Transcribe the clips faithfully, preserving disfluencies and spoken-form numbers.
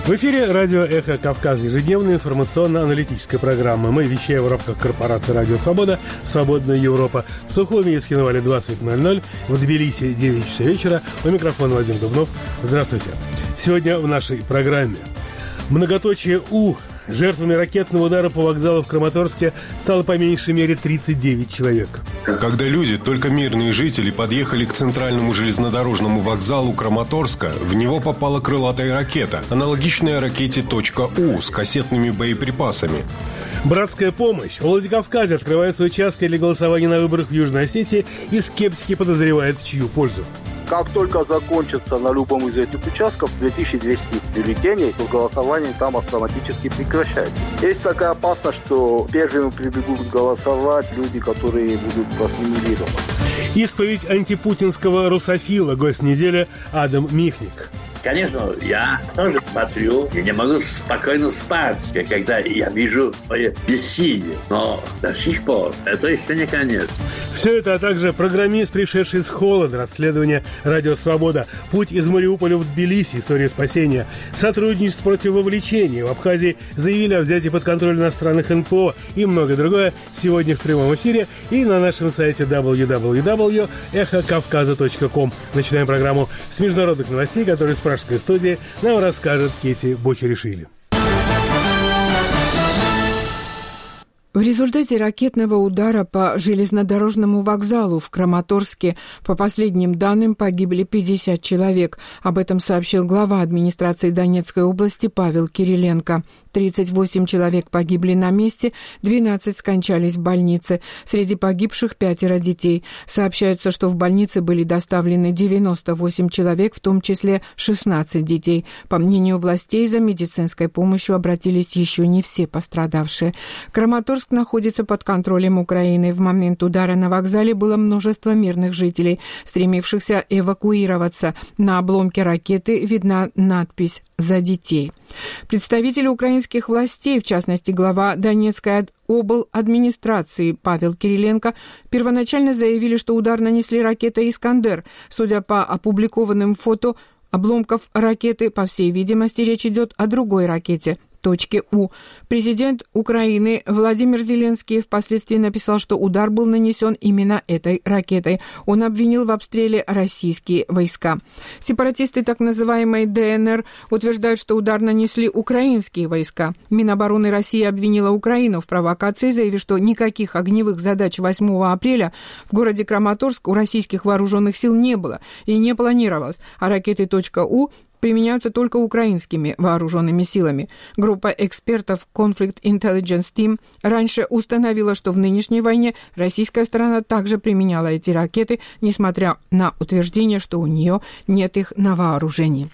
В эфире радио «Эхо Кавказа», ежедневная информационно-аналитическая программа. Мы вещаем в рамках корпорации «Радио Свобода», «Свободная Европа». В Сухуми и Схинвале двадцать ноль ноль, в Тбилиси девять часов вечера. У микрофона Вадим Дубнов. Здравствуйте. Сегодня в нашей программе многоточие «У». Жертвами ракетного удара по вокзалу в Краматорске стало по меньшей мере тридцать девять человек. Когда люди, только мирные жители, подъехали к центральному железнодорожному вокзалу Краматорска, в него попала крылатая ракета, аналогичная ракете .У с кассетными боеприпасами. Братская помощь. В Владикавказе открываются участки для голосования на выборах в Южной Осетии, и скептики подозревают, в чью пользу. Как только закончится на любом из этих участков две тысячи двести бюллетеней, то голосование там автоматически прекращается. Есть такая опасность, что первыми прибегут голосовать люди, которые будут ассимилированы. Исповедь антипутинского русофила. Гость недели Адам Михник. Конечно, я тоже смотрю, я не могу спокойно спать, когда я вижу бессилие. Но до сих пор это еще не конец. Все это, а также программист, пришедший с холода, расследование «Радио Свобода», путь из Мариуполя в Тбилиси, история спасения, сотрудничество против вовлечения. В Абхазии заявили о взятии под контроль иностранных эн пэ о и многое другое сегодня в прямом эфире и на нашем сайте дабл ю дабл ю дабл ю точка эхо кавказа точка ком. Начинаем программу с международных новостей, которые с пражской студии нам расскажет Кети Бочеришвили. В результате ракетного удара по железнодорожному вокзалу в Краматорске, по последним данным, погибли пятьдесят человек. Об этом сообщил глава администрации Донецкой области Павел Кириленко. тридцать восемь человек погибли на месте, двенадцать скончались в больнице. Среди погибших пятеро детей. Сообщается, что в больнице были доставлены девяносто восемь человек, в том числе шестнадцать детей. По мнению властей, за медицинской помощью обратились еще не все пострадавшие. Краматорск находится под контролем Украины. В момент удара на вокзале было множество мирных жителей, стремившихся эвакуироваться. На обломке ракеты видна надпись «За детей». Представители украинских властей, в частности глава Донецкой обладминистрации Павел Кириленко, первоначально заявили, что удар нанесли ракетой «Искандер». Судя по опубликованным фото обломков ракеты, по всей видимости, речь идет о другой ракете .У. Президент Украины Владимир Зеленский впоследствии написал, что удар был нанесен именно этой ракетой. Он обвинил в обстреле российские войска. Сепаратисты так называемой дэ эн эр утверждают, что удар нанесли украинские войска. Минобороны России обвинила Украину в провокации, заявив, что никаких огневых задач восьмого апреля в городе Краматорск у российских вооруженных сил не было и не планировалось, а ракеты .У применяются только украинскими вооруженными силами. Группа экспертов Conflict Intelligence Team раньше установила, что в нынешней войне российская сторона также применяла эти ракеты, несмотря на утверждение, что у нее нет их на вооружении.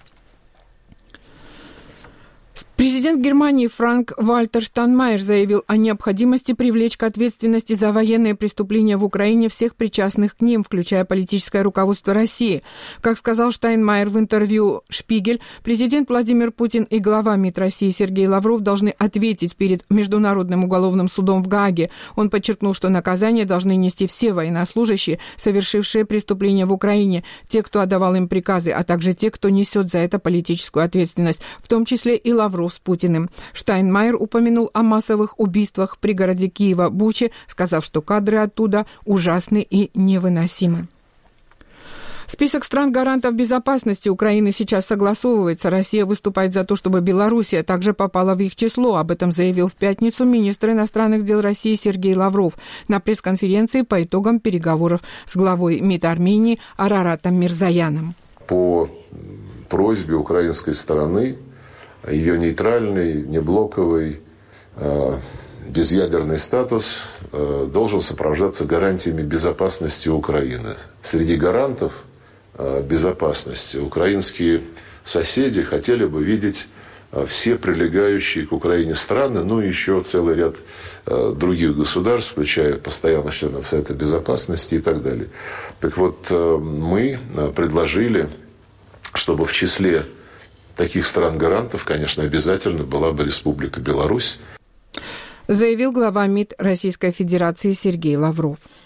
Президент Германии Франк-Вальтер Штайнмайер заявил о необходимости привлечь к ответственности за военные преступления в Украине всех причастных к ним, включая политическое руководство России. Как сказал Штайнмайер в интервью «Шпигель», президент Владимир Путин и глава МИД России Сергей Лавров должны ответить перед Международным уголовным судом в Гааге. Он подчеркнул, что наказание должны нести все военнослужащие, совершившие преступления в Украине, те, кто отдавал им приказы, а также те, кто несет за это политическую ответственность, в том числе и Лавров с Путиным. Штайнмайер упомянул о массовых убийствах в пригороде Киева Бучи, сказав, что кадры оттуда ужасны и невыносимы. Список стран-гарантов безопасности Украины сейчас согласовывается. Россия выступает за то, чтобы Белоруссия также попала в их число. Об этом заявил в пятницу министр иностранных дел России Сергей Лавров на пресс-конференции по итогам переговоров с главой МИД Армении Араратом Мирзояном. По просьбе украинской стороны ее нейтральный, неблоковый, безъядерный статус должен сопровождаться гарантиями безопасности Украины. Среди гарантов безопасности украинские соседи хотели бы видеть все прилегающие к Украине страны, ну и еще целый ряд других государств, включая постоянных членов Совета Безопасности и так далее. Так вот, мы предложили, чтобы в числе таких стран-гарантов, конечно, обязательно была бы Республика Беларусь. Заявил глава МИД Российской Федерации Сергей Лавров.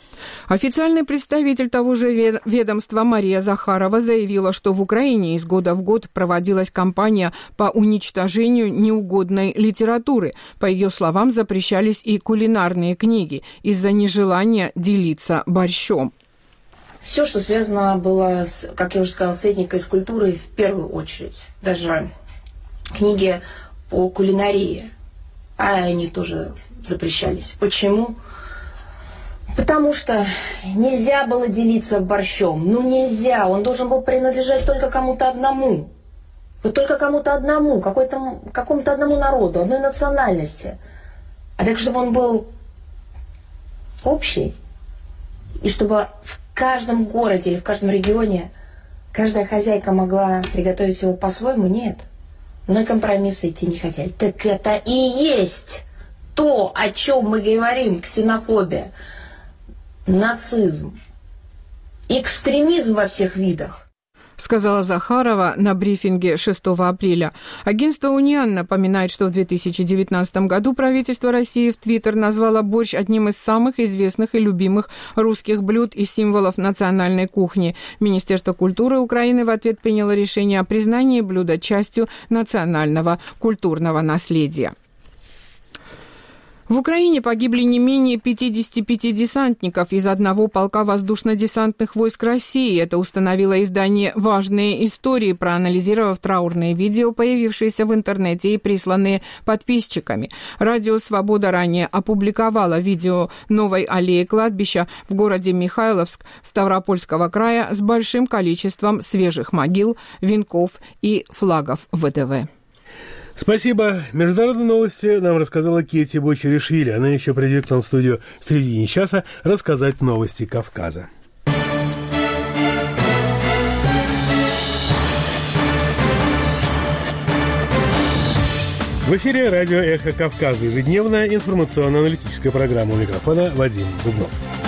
Официальный представитель того же ведомства Мария Захарова заявила, что в Украине из года в год проводилась кампания по уничтожению неугодной литературы. По ее словам, запрещались и кулинарные книги из-за нежелания делиться борщом. Все, что связано было, с, как я уже сказала, с этникой, с культурой в первую очередь. Даже книги по кулинарии, а они тоже запрещались. Почему? Потому что нельзя было делиться борщом. Ну нельзя, он должен был принадлежать только кому-то одному. Вот только кому-то одному, какой-то, какому-то одному народу, одной национальности. А так, чтобы он был общий, и чтобы в каждом городе или в каждом регионе каждая хозяйка могла приготовить его по-своему, нет. На компромиссы идти не хотят. Так это и есть то, о чем мы говорим, ксенофобия. Нацизм, экстремизм во всех видах, сказала Захарова на брифинге шестого апреля. Агентство «Униан» напоминает, что в две тысячи девятнадцатом году правительство России в Твиттер назвало борщ одним из самых известных и любимых русских блюд и символов национальной кухни. Министерство культуры Украины в ответ приняло решение о признании блюда частью национального культурного наследия. В Украине погибли не менее пятидесяти пяти десантников из одного полка воздушно-десантных войск России. Это установило издание «Важные истории», проанализировав траурные видео, появившиеся в интернете и присланные подписчиками. Радио «Свобода» ранее опубликовало видео новой аллеи кладбища в городе Михайловск Ставропольского края с большим количеством свежих могил, венков и флагов ВДВ. Спасибо. Международные новости нам рассказала Кетти Бочеришвили. Она еще придет к нам в студию в середине часа рассказать новости Кавказа. В эфире радио «Эхо Кавказа». Ежедневная информационно-аналитическая программа. У микрофона Вадим Дубнов.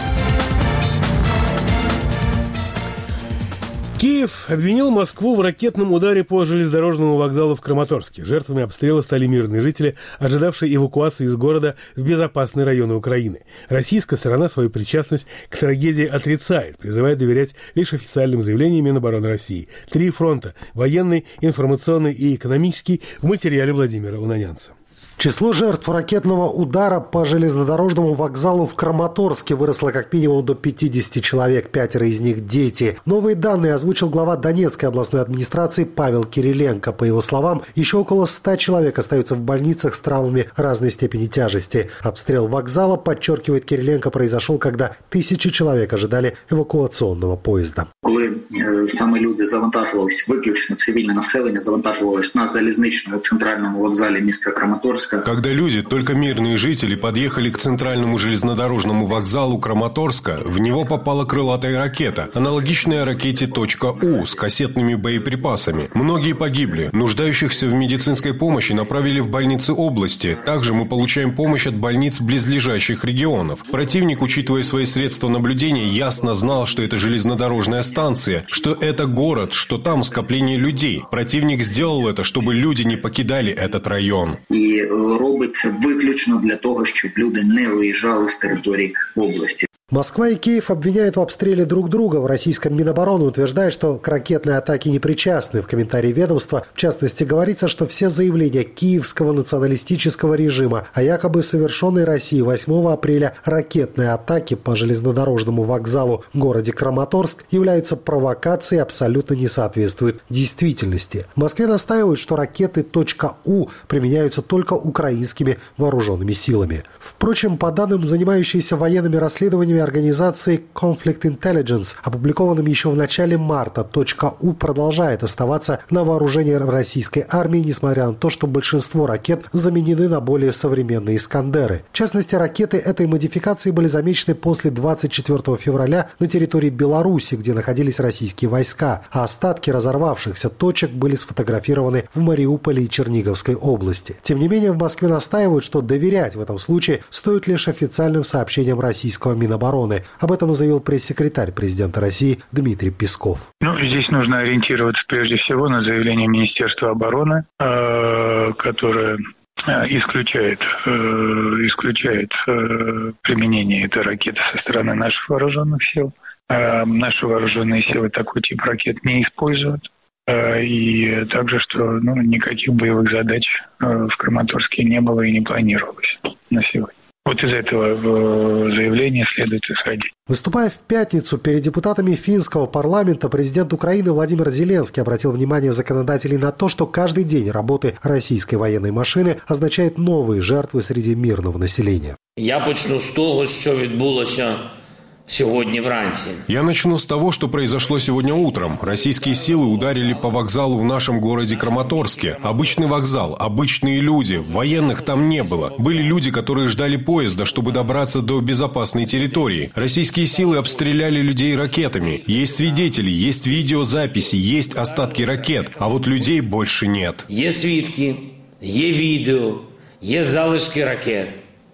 Киев обвинил Москву в ракетном ударе по железнодорожному вокзалу в Краматорске. Жертвами обстрела стали мирные жители, ожидавшие эвакуации из города в безопасные районы Украины. Российская сторона свою причастность к трагедии отрицает, призывая доверять лишь официальным заявлениям Минобороны России. Три фронта – военный, информационный и экономический – в материале Владимира Унанянца. Число жертв ракетного удара по железнодорожному вокзалу в Краматорске выросло как минимум до пятидесяти человек, пятеро из них дети. Новые данные озвучил глава Донецкой областной администрации Павел Кириленко. По его словам, еще около ста человек остаются в больницах с травмами разной степени тяжести. Обстрел вокзала, подчеркивает Кириленко, произошел, когда тисячі человек ожидали евакуационного поезда. Коли саме люди завантажувалися, виключно цивільне населення завантажувалось на залізничному центральному вокзалі міста Краматорська. Когда люди, только мирные жители, подъехали к центральному железнодорожному вокзалу Краматорска, в него попала крылатая ракета, аналогичная ракете .У с кассетными боеприпасами. Многие погибли. Нуждающихся в медицинской помощи направили в больницы области. Также мы получаем помощь от больниц близлежащих регионов. Противник, учитывая свои средства наблюдения, ясно знал, что это железнодорожная станция, что это город, что там скопление людей. Противник сделал это, чтобы люди не покидали этот район. І робить це виключно для того, щоб люди не виїжджали з території області. Москва и Киев обвиняют в обстреле друг друга. В российском Минобороны утверждает, что к ракетной атаке не причастны. В комментарии ведомства, в частности, говорится, что все заявления киевского националистического режима о якобы совершенной Россией восьмого апреля ракетной атаке по железнодорожному вокзалу в городе Краматорск являются провокацией и абсолютно не соответствуют действительности. В Москве настаивают, что ракеты .У применяются только украинскими вооруженными силами. Впрочем, по данным занимающейся военными расследованиями организации Conflict Intelligence, опубликованным еще в начале марта, .У продолжает оставаться на вооружении российской армии, несмотря на то, что большинство ракет заменены на более современные «Искандеры». В частности, ракеты этой модификации были замечены после двадцать четвёртого февраля на территории Беларуси, где находились российские войска, а остатки разорвавшихся точек были сфотографированы в Мариуполе и Черниговской области. Тем не менее, в Москве настаивают, что доверять в этом случае стоит лишь официальным сообщениям российского Минобороны. Об этом заявил пресс-секретарь президента России Дмитрий Песков. Ну, здесь нужно ориентироваться прежде всего на заявление Министерства обороны, которое исключает, исключает применение этой ракеты со стороны наших вооруженных сил. Наши вооруженные силы такой тип ракет не используют. И также, что ну, никаких боевых задач в Краматорске не было и не планировалось на сегодня. Вот из этого заявления следует исходить. Выступая в пятницу перед депутатами финского парламента, президент Украины Владимир Зеленский обратил внимание законодателей на то, что каждый день работы российской военной машины означает новые жертвы среди мирного населения. Я почну з того, що відбулося сегодня вранці. Я начну с того, что произошло сегодня утром. Российские силы ударили по вокзалу в нашем городе Краматорске. Обычный вокзал, обычные люди, военных там не было. Были люди, которые ждали поезда, чтобы добраться до безопасной территории. Российские силы обстреляли людей ракетами. Есть свидетели, есть видеозаписи, есть остатки ракет, а вот людей больше нет. Є свідки, є відео, є залишки ракет.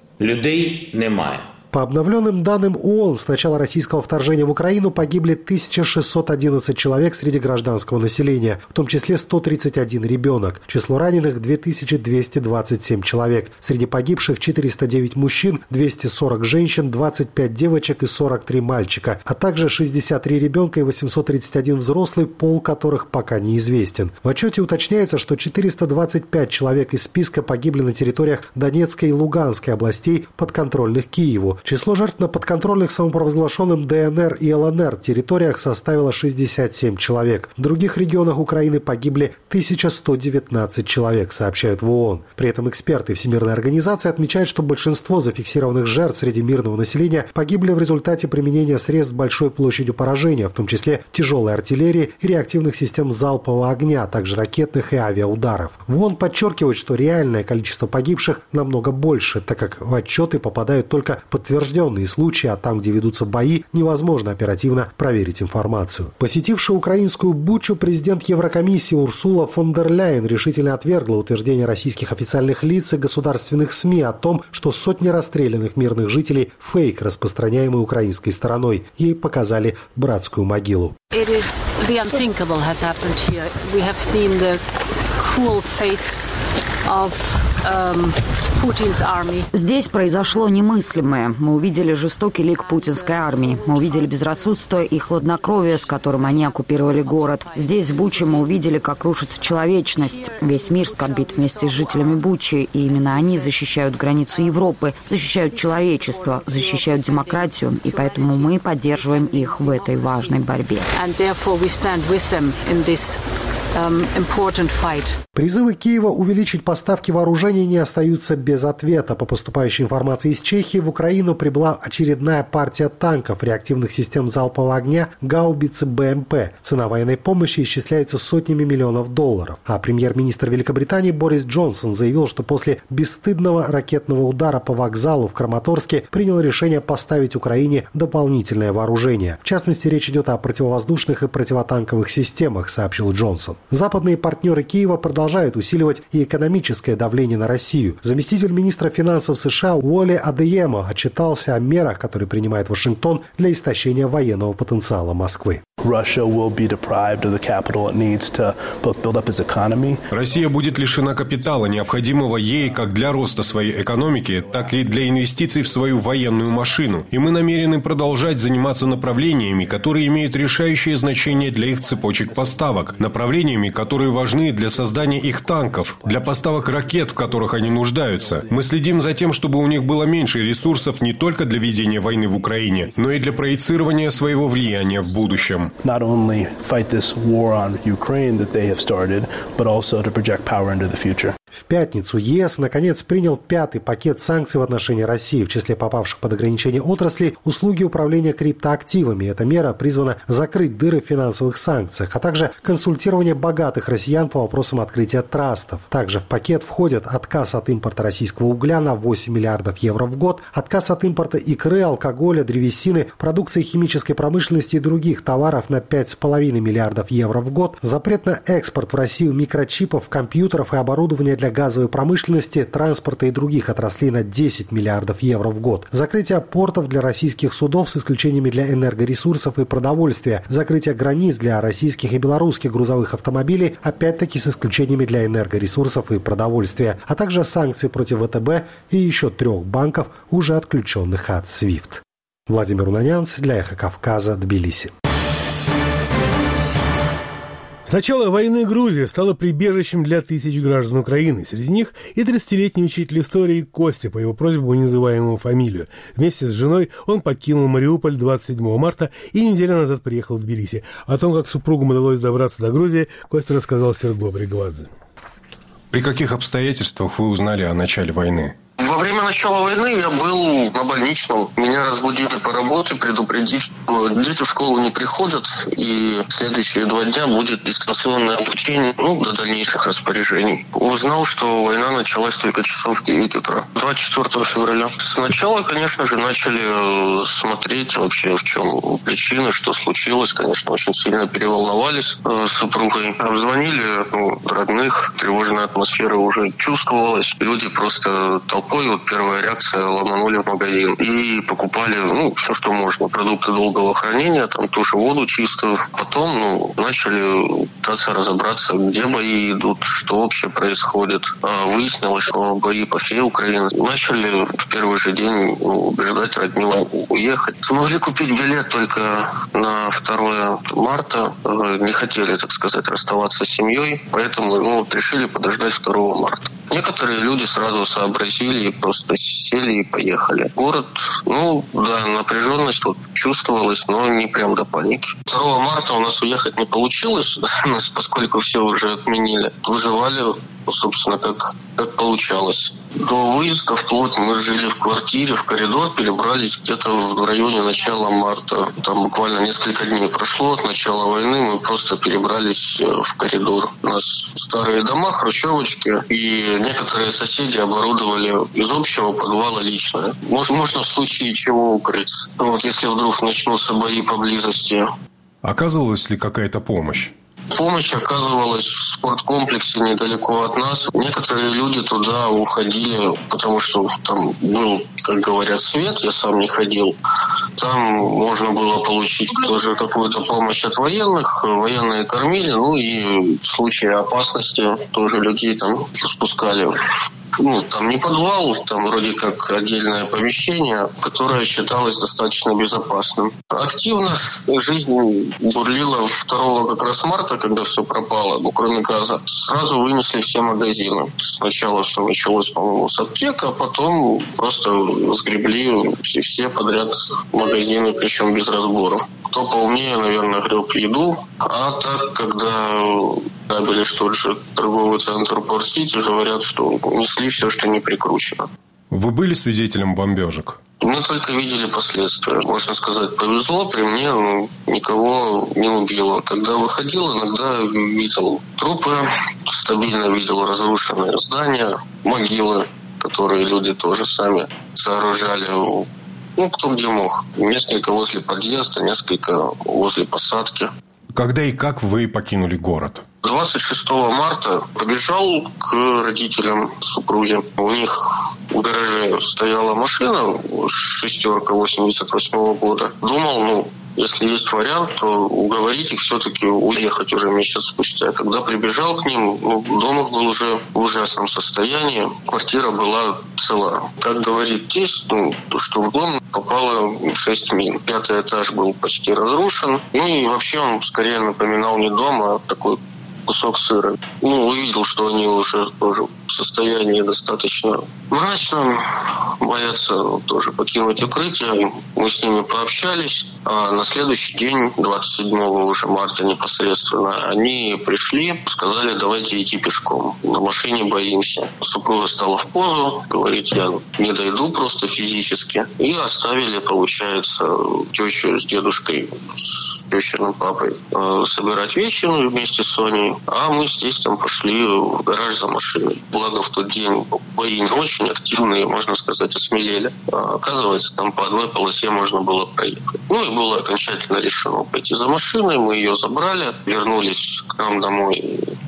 Людей немає. По обновленным данным ООН, с начала российского вторжения в Украину погибли тысяча шестьсот одиннадцать человек среди гражданского населения, в том числе сто тридцать один ребенок. Число раненых – две тысячи двести двадцать семь человек. Среди погибших четыреста девять мужчин, двести сорок женщин, двадцать пять девочек и сорок три мальчика, а также шестьдесят три ребенка и восемьсот тридцать один взрослый, пол которых пока неизвестен. В отчете уточняется, что четыреста двадцать пять человек из списка погибли на территориях Донецкой и Луганской областей, подконтрольных Киеву. Число жертв на подконтрольных самопровозглашенным ДНР и ЛНР территориях составило шестьдесят семь человек. В других регионах Украины погибли тысяча сто девятнадцать человек, сообщают в ООН. При этом эксперты Всемирной организации отмечают, что большинство зафиксированных жертв среди мирного населения погибли в результате применения средств с большой площадью поражения, в том числе тяжелой артиллерии и реактивных систем залпового огня, а также ракетных и авиаударов. В ООН подчеркивают, что реальное количество погибших намного больше, так как в отчеты попадают только подтвержденные Подтвержденные случаи, а там, где ведутся бои, невозможно оперативно проверить информацию. Посетившая украинскую Бучу, президент Еврокомиссии Урсула фон дер Ляйен решительно отвергла утверждение российских официальных лиц и государственных СМИ о том, что сотни расстрелянных мирных жителей – фейк, распространяемый украинской стороной. Ей показали братскую могилу. Здесь произошло немыслимое. Мы увидели жестокий лик путинской армии. Мы увидели безрассудство и хладнокровие, с которым они оккупировали город. Здесь, в Буче, мы увидели, как рушится человечность. Весь мир скорбит вместе с жителями Бучи, и именно они защищают границу Европы, защищают человечество, защищают демократию, и поэтому мы поддерживаем их в этой важной борьбе. Призывы Киева увеличить поставки вооружений не остаются без ответа. По поступающей информации из Чехии, в Украину прибыла очередная партия танков, реактивных систем залпового огня, гаубицы БМП. Цена военной помощи исчисляется сотнями миллионов долларов. А премьер-министр Великобритании Борис Джонсон заявил, что после бесстыдного ракетного удара по вокзалу в Краматорске принял решение поставить Украине дополнительное вооружение. В частности, речь идет о противовоздушных и противотанковых системах, сообщил Джонсон. Западные партнеры Киева продолжают усиливать и экономическое давление на Россию. Заместитель министра финансов США Уолли Адеемо отчитался о мерах, которые принимает Вашингтон для истощения военного потенциала Москвы. Россия будет лишена капитала, необходимого ей как для роста своей экономики, так и для инвестиций в свою военную машину. И мы намерены продолжать заниматься направлениями, которые имеют решающее значение для их цепочек поставок, направлениями, которые важны для создания их танков, для поставок ракет, в которых они нуждаются. Мы следим за тем, чтобы у них было меньше ресурсов не только для ведения войны в Украине, но и для проецирования своего влияния в будущем. Not only fight this war on Ukraine that they have started, but also to project power into the future. В пятницу ЕС, наконец, принял пятый пакет санкций в отношении России. В числе попавших под ограничение отраслей – услуги управления криптоактивами. Эта мера призвана закрыть дыры в финансовых санкциях, а также консультирование богатых россиян по вопросам открытия трастов. Также в пакет входят отказ от импорта российского угля на восемь миллиардов евро в год, отказ от импорта икры, алкоголя, древесины, продукции химической промышленности и других товаров на пять с половиной миллиардов евро в год, запрет на экспорт в Россию микрочипов, компьютеров и оборудования для газовой промышленности, транспорта и других отраслей на десять миллиардов евро в год. Закрытие портов для российских судов с исключениями для энергоресурсов и продовольствия. Закрытие границ для российских и белорусских грузовых автомобилей, опять-таки с исключениями для энергоресурсов и продовольствия. А также санкции против ВТБ и еще трех банков, уже отключенных от свифт. Владимир Унанянц для «Эхо Кавказа», Тбилиси. С начала войны Грузия стала прибежищем для тысяч граждан Украины. Среди них и тридцатилетний учитель истории Костя, по его просьбе не называем его фамилию. Вместе с женой он покинул Мариуполь двадцать седьмого марта и неделю назад приехал в Тбилиси. О том, как супругам удалось добраться до Грузии, Костя рассказал Серго Бригвадзе. При каких обстоятельствах вы узнали о начале войны? Во время начала войны я был на больничном. Меня разбудили по работе, предупредить, что дети в школу не приходят, и следующие два дня будет дистанционное обучение, ну, до дальнейших распоряжений. Узнал, что война началась только часов в девять утра, двадцать четвёртого февраля. Сначала, конечно же, начали смотреть вообще, в чем причина, что случилось. Конечно, очень сильно переволновались с супругой. Обзвонили ну, родных, тревожная атмосфера уже чувствовалась. Люди просто толпой. Вот первая реакция, ломанули в магазин и покупали, ну, все, что можно. Продукты долгого хранения, там ту же воду чистую. Потом, ну, начали пытаться разобраться, где бои идут, что вообще происходит. А выяснилось, что бои по всей Украине. Начали в первый же день ну, убеждать родню уехать. Смогли купить билет только на второе марта. Не хотели, так сказать, расставаться с семьей, поэтому ну, решили подождать второго марта. Некоторые люди сразу сообразили и просто сели и поехали. Город, ну, да, напряженность вот чувствовалась, но не прям до паники. второго марта у нас уехать не получилось, поскольку все уже отменили. Выживали, собственно, как, как получалось. До выезда вплоть мы жили в квартире, в коридор, перебрались где-то в районе начала марта. Там буквально несколько дней прошло от начала войны, мы просто перебрались в коридор. У нас старые дома, хрущевочки, и некоторые соседи оборудовали из общего подвала личное. Можно, можно в случае чего укрыться. Вот если вдруг начнутся бои поблизости. Оказывалась ли какая-то помощь? Помощь оказывалась в спорткомплексе недалеко от нас. Некоторые люди туда уходили, потому что там был, как говорят, свет, я сам не ходил. Там можно было получить тоже какую-то помощь от военных. Военные кормили, ну и в случае опасности тоже людей там спускали. Ну, там не подвал, там вроде как отдельное помещение, которое считалось достаточно безопасным. Активно жизнь бурлила второго как раз марта, когда все пропало, ну, кроме газа. Сразу вынесли все магазины. Сначала все началось, по-моему, с аптек, а потом просто сгребли все, все подряд магазины, причем без разбора. Кто поумнее, наверное, греб еду. А так, когда грабили тот же торговый центр Порт-Сити, говорят, что несли все, что не прикручено. Вы были свидетелем бомбежек? Мы только видели последствия. Можно сказать, повезло. При мне ну, никого не убило. Когда выходил, иногда видел трупы, стабильно видел разрушенные здания, могилы, которые люди тоже сами сооружали. Ну, кто где мог. Несколько возле подъезда, несколько возле посадки. Когда и как вы покинули город? двадцать шестого марта побежал к родителям супруги. У них в гараже стояла машина, шестерка восемьдесят восьмого года. Думал, ну, если есть вариант, то уговорить их все-таки уехать уже месяц спустя. Когда прибежал к ним, ну, дом был уже в ужасном состоянии. Квартира была цела. Как говорит тесть, ну, что в дом попало шесть мин. Пятый этаж был почти разрушен. Ну и вообще он скорее напоминал не дом, а такой кусок сыра. Ну, увидел, что они уже тоже в состоянии достаточно мрачном, боятся тоже покинуть укрытие. Мы с ними пообщались, а на следующий день, двадцать седьмого уже марта непосредственно, они пришли, сказали, давайте идти пешком. На машине боимся. Супруга стала в позу, говорит, я не дойду просто физически. И оставили, получается, тещу с дедушкой, с тещиным папой э, собирать вещи вместе с Соней. А мы с тестем пошли в гараж за машиной. Благо в тот день бои не очень активные, можно сказать, осмелели. А, оказывается, там по одной полосе можно было проехать. Ну и было окончательно решено пойти за машиной. Мы ее забрали, вернулись к нам домой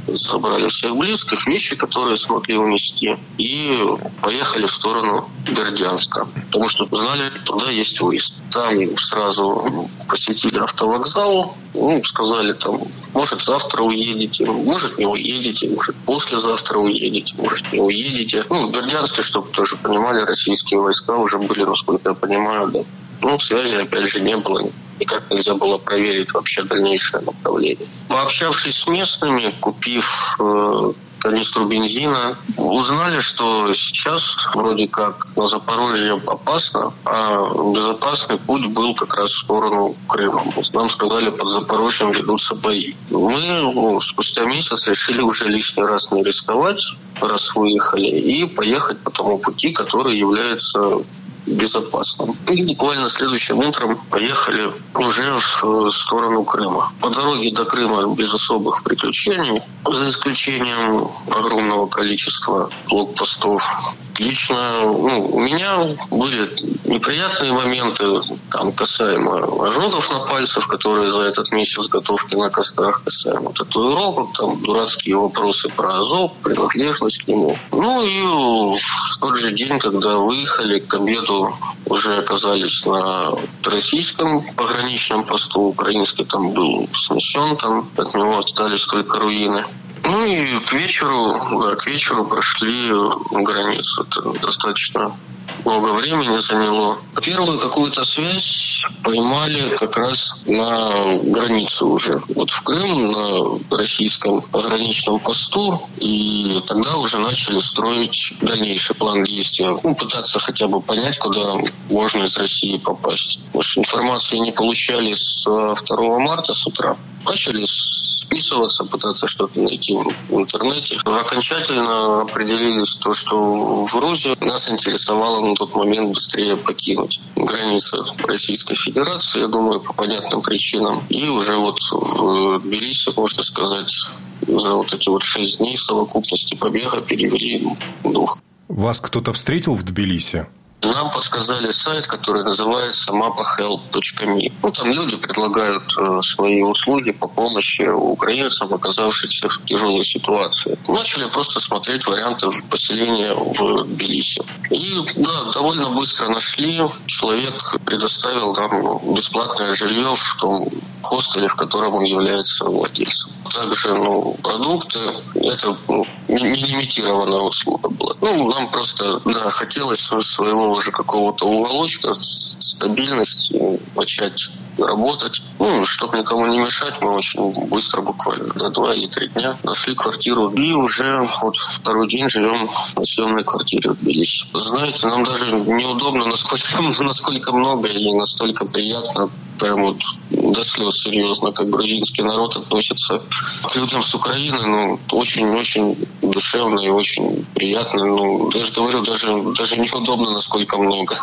собрали всех близких, вещи, которые смогли унести, и поехали в сторону Бердянска, потому что знали, туда есть выезд. Там сразу посетили автовокзал, ну, сказали там, может, завтра уедете, может, не уедете, может, послезавтра уедете, может, не уедете. Ну, в Бердянске, чтобы тоже понимали, российские войска уже были, насколько я понимаю, да. Ну, связи, опять же, не было. Никак нельзя было проверить вообще дальнейшее направление. Пообщавшись с местными, купив э, канистру бензина, узнали, что сейчас вроде как на Запорожье опасно, а безопасный путь был как раз в сторону Крыма. Нам сказали, под Запорожьем ведутся бои. Мы ну, спустя месяц решили уже лишний раз не рисковать, раз выехали, и поехать по тому пути, который является безопасным. И буквально следующим утром поехали уже в сторону Крыма. По дороге до Крыма без особых приключений, за исключением огромного количества блокпостов. Лично ну, у меня были неприятные моменты, там, касаемо ожогов на пальцах, которые за этот месяц готовки на кострах, касаемо татуировок, там, дурацкие вопросы про Азов, принадлежность к нему. Ну и в тот же день, когда выехали, к обеду уже оказались на российском пограничном посту, украинский там был снесен, там от него остались только руины. Ну и к вечеру, да, к вечеру прошли границу. Это достаточно много времени заняло. Первую какую-то связь поймали как раз на границе уже. Вот в Крым, на российском пограничном посту. И тогда уже начали строить дальнейший план действия. Ну, пытаться хотя бы понять, куда можно из России попасть. Потому что информации не получали с второго марта с утра. Начали списываться, пытаться что-то найти в интернете. Окончательно определились то, что в Грузии нас интересовало на тот момент быстрее покинуть границы Российской Федерации, я думаю, по понятным причинам. И уже вот в Тбилиси, можно сказать, за вот эти вот шесть дней совокупности побега перевели дух. Вас кто-то встретил в Тбилиси? Нам подсказали сайт, который называется мапа хелп точка ми. Ну, там люди предлагают э, свои услуги по помощи украинцам, оказавшимся в тяжелой ситуации. Начали просто смотреть варианты поселения в Тбилиси. И, да, довольно быстро нашли. Человек предоставил нам бесплатное жилье в том хостеле, в котором он является владельцем. Также, ну, продукты, это ну, не лимитированная услуга была. Ну, нам просто, да, хотелось своего уже какого-то уголочка, стабильности, начать работать. Ну, чтобы никому не мешать, мы очень быстро, буквально за два или три дня нашли квартиру. И уже вот второй день живем на съемной квартире в Тбилиси. Знаете, нам даже неудобно, насколько, насколько много и настолько приятно. Прям вот до слез серьезно, как грузинский народ относится к людям с Украины, ну, очень-очень душевно и очень приятно. Ну, даже говорю, даже, даже неудобно, насколько много.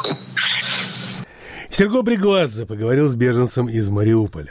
Серго Бригвадзе поговорил с беженцем из Мариуполя.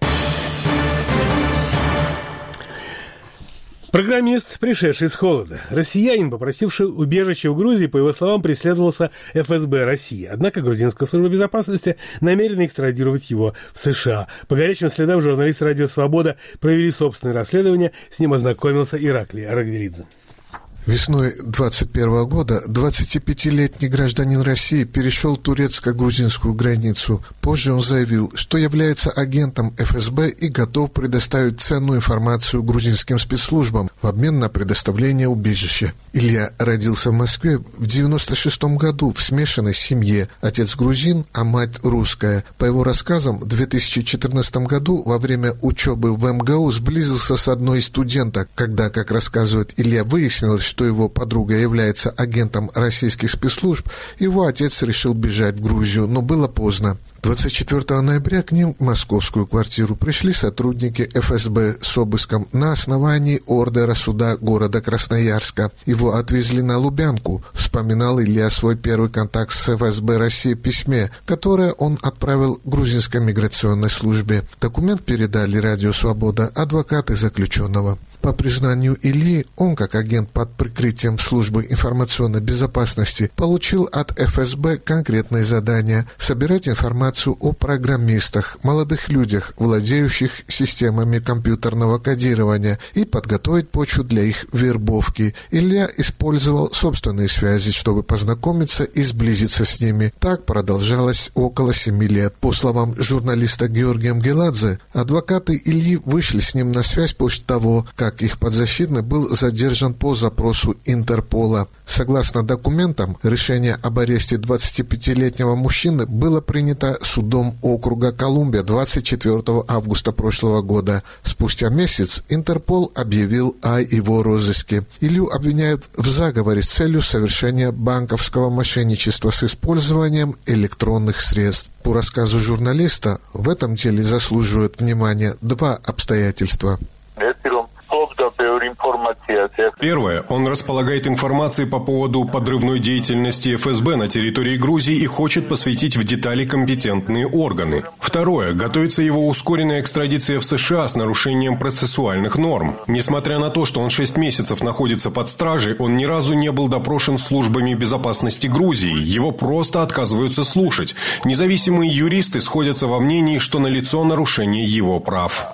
Программист, пришедший с холода. Россиянин, попросивший убежище в Грузии, по его словам, преследовался эф эс бэ России. Однако грузинская служба безопасности намерена экстрадировать его в США. По горячим следам журналисты «Радио Свобода» провели собственное расследование. С ним ознакомился Ираклий Арагверидзе. Весной двадцать первого года двадцатипятилетний гражданин России перешел турецко-грузинскую границу. Позже он заявил, что является агентом эф эс бэ и готов предоставить ценную информацию грузинским спецслужбам в обмен на предоставление убежища. Илья родился в Москве в девяносто шестом году в смешанной семье. Отец грузин, а мать русская. По его рассказам, в две тысячи четырнадцатом году во время учебы в эм гэ у сблизился с одной из студенток, когда, как рассказывает Илья, выяснилось, что его подруга является агентом российских спецслужб, его отец решил бежать в Грузию, но было поздно. двадцать четвёртого ноября к ним в московскую квартиру пришли сотрудники эф эс бэ с обыском на основании ордера суда города Красноярска. Его отвезли на Лубянку, вспоминал Илья свой первый контакт с эф эс бэ России в письме, которое он отправил грузинской миграционной службе. Документ передали «Радио Свобода» адвокаты заключенного. По признанию Ильи, он, как агент под прикрытием службы информационной безопасности, получил от эф эс бэ конкретные задания – собирать информацию информацию о программистах, молодых людях, владеющих системами компьютерного кодирования, и подготовить почву для их вербовки. Илья использовал собственные связи, чтобы познакомиться и сблизиться с ними. Так продолжалось около семи лет. По словам журналиста Георгия Мгеладзе, адвокаты Ильи вышли с ним на связь после того, как их подзащитный был задержан по запросу Интерпола. Согласно документам, решение об аресте двадцатипятилетнего мужчины было принято судом округа Колумбия двадцать четвёртого августа прошлого года. Спустя месяц Интерпол объявил о его розыске. Илью обвиняют в заговоре с целью совершения банковского мошенничества с использованием электронных средств. По рассказу журналиста, в этом деле заслуживают внимания два обстоятельства. Первое. Он располагает информацией по поводу подрывной деятельности эф эс бэ на территории Грузии и хочет посвятить в детали компетентные органы. Второе. Готовится его ускоренная экстрадиция в США с нарушением процессуальных норм. Несмотря на то, что он шесть месяцев находится под стражей, он ни разу не был допрошен службами безопасности Грузии. Его просто отказываются слушать. Независимые юристы сходятся во мнении, что налицо нарушение его прав.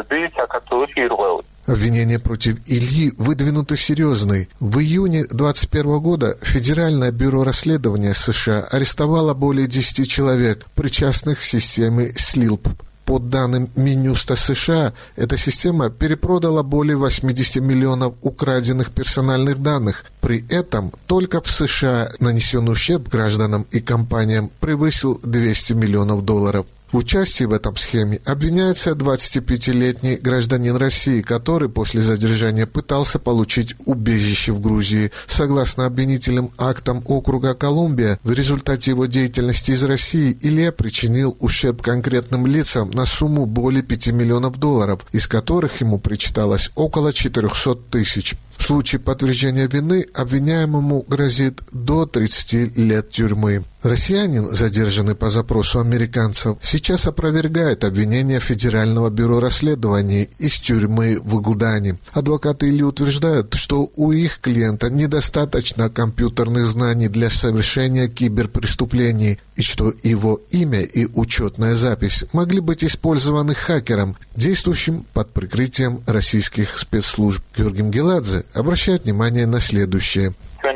Обвинения против Ильи выдвинуты серьезные. В июне двадцать первого года Федеральное бюро расследования США арестовало более десяти человек, причастных к системе слилп. По данным Минюста США, эта система перепродала более восьмидесяти миллионов украденных персональных данных. При этом только в США нанесенный ущерб гражданам и компаниям превысил двести миллионов долларов. В участии в этом схеме обвиняется двадцатипятилетний гражданин России, который после задержания пытался получить убежище в Грузии. Согласно обвинительным актам округа Колумбия, в результате его деятельности из России Илья причинил ущерб конкретным лицам на сумму более пяти миллионов долларов, из которых ему причиталось около четырехсот тысяч. В случае подтверждения вины обвиняемому грозит до тридцати лет тюрьмы. Россиянин, задержанный по запросу американцев, сейчас опровергает обвинения Федерального бюро расследований из тюрьмы в Игдане. Адвокаты Ильи утверждают, что у их клиента недостаточно компьютерных знаний для совершения киберпреступлений и что его имя и учетная запись могли быть использованы хакером, действующим под прикрытием российских спецслужб. Георгий Мгеладзе обращает внимание на следующее.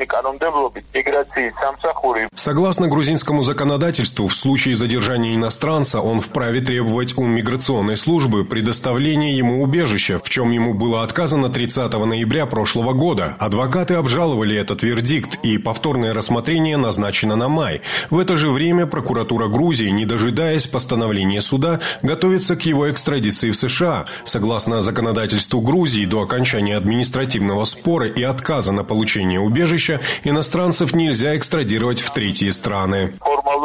Согласно грузинскому законодательству, в случае задержания иностранца он вправе требовать у миграционной службы предоставления ему убежища, в чем ему было отказано тридцатого ноября прошлого года. Адвокаты обжаловали этот вердикт, и повторное рассмотрение назначено на май. В это же время прокуратура Грузии, не дожидаясь постановления суда, готовится к его экстрадиции в США. Согласно законодательству Грузии, до окончания административного спора и отказа на получение убежища иностранцев нельзя экстрадировать в третьи страны.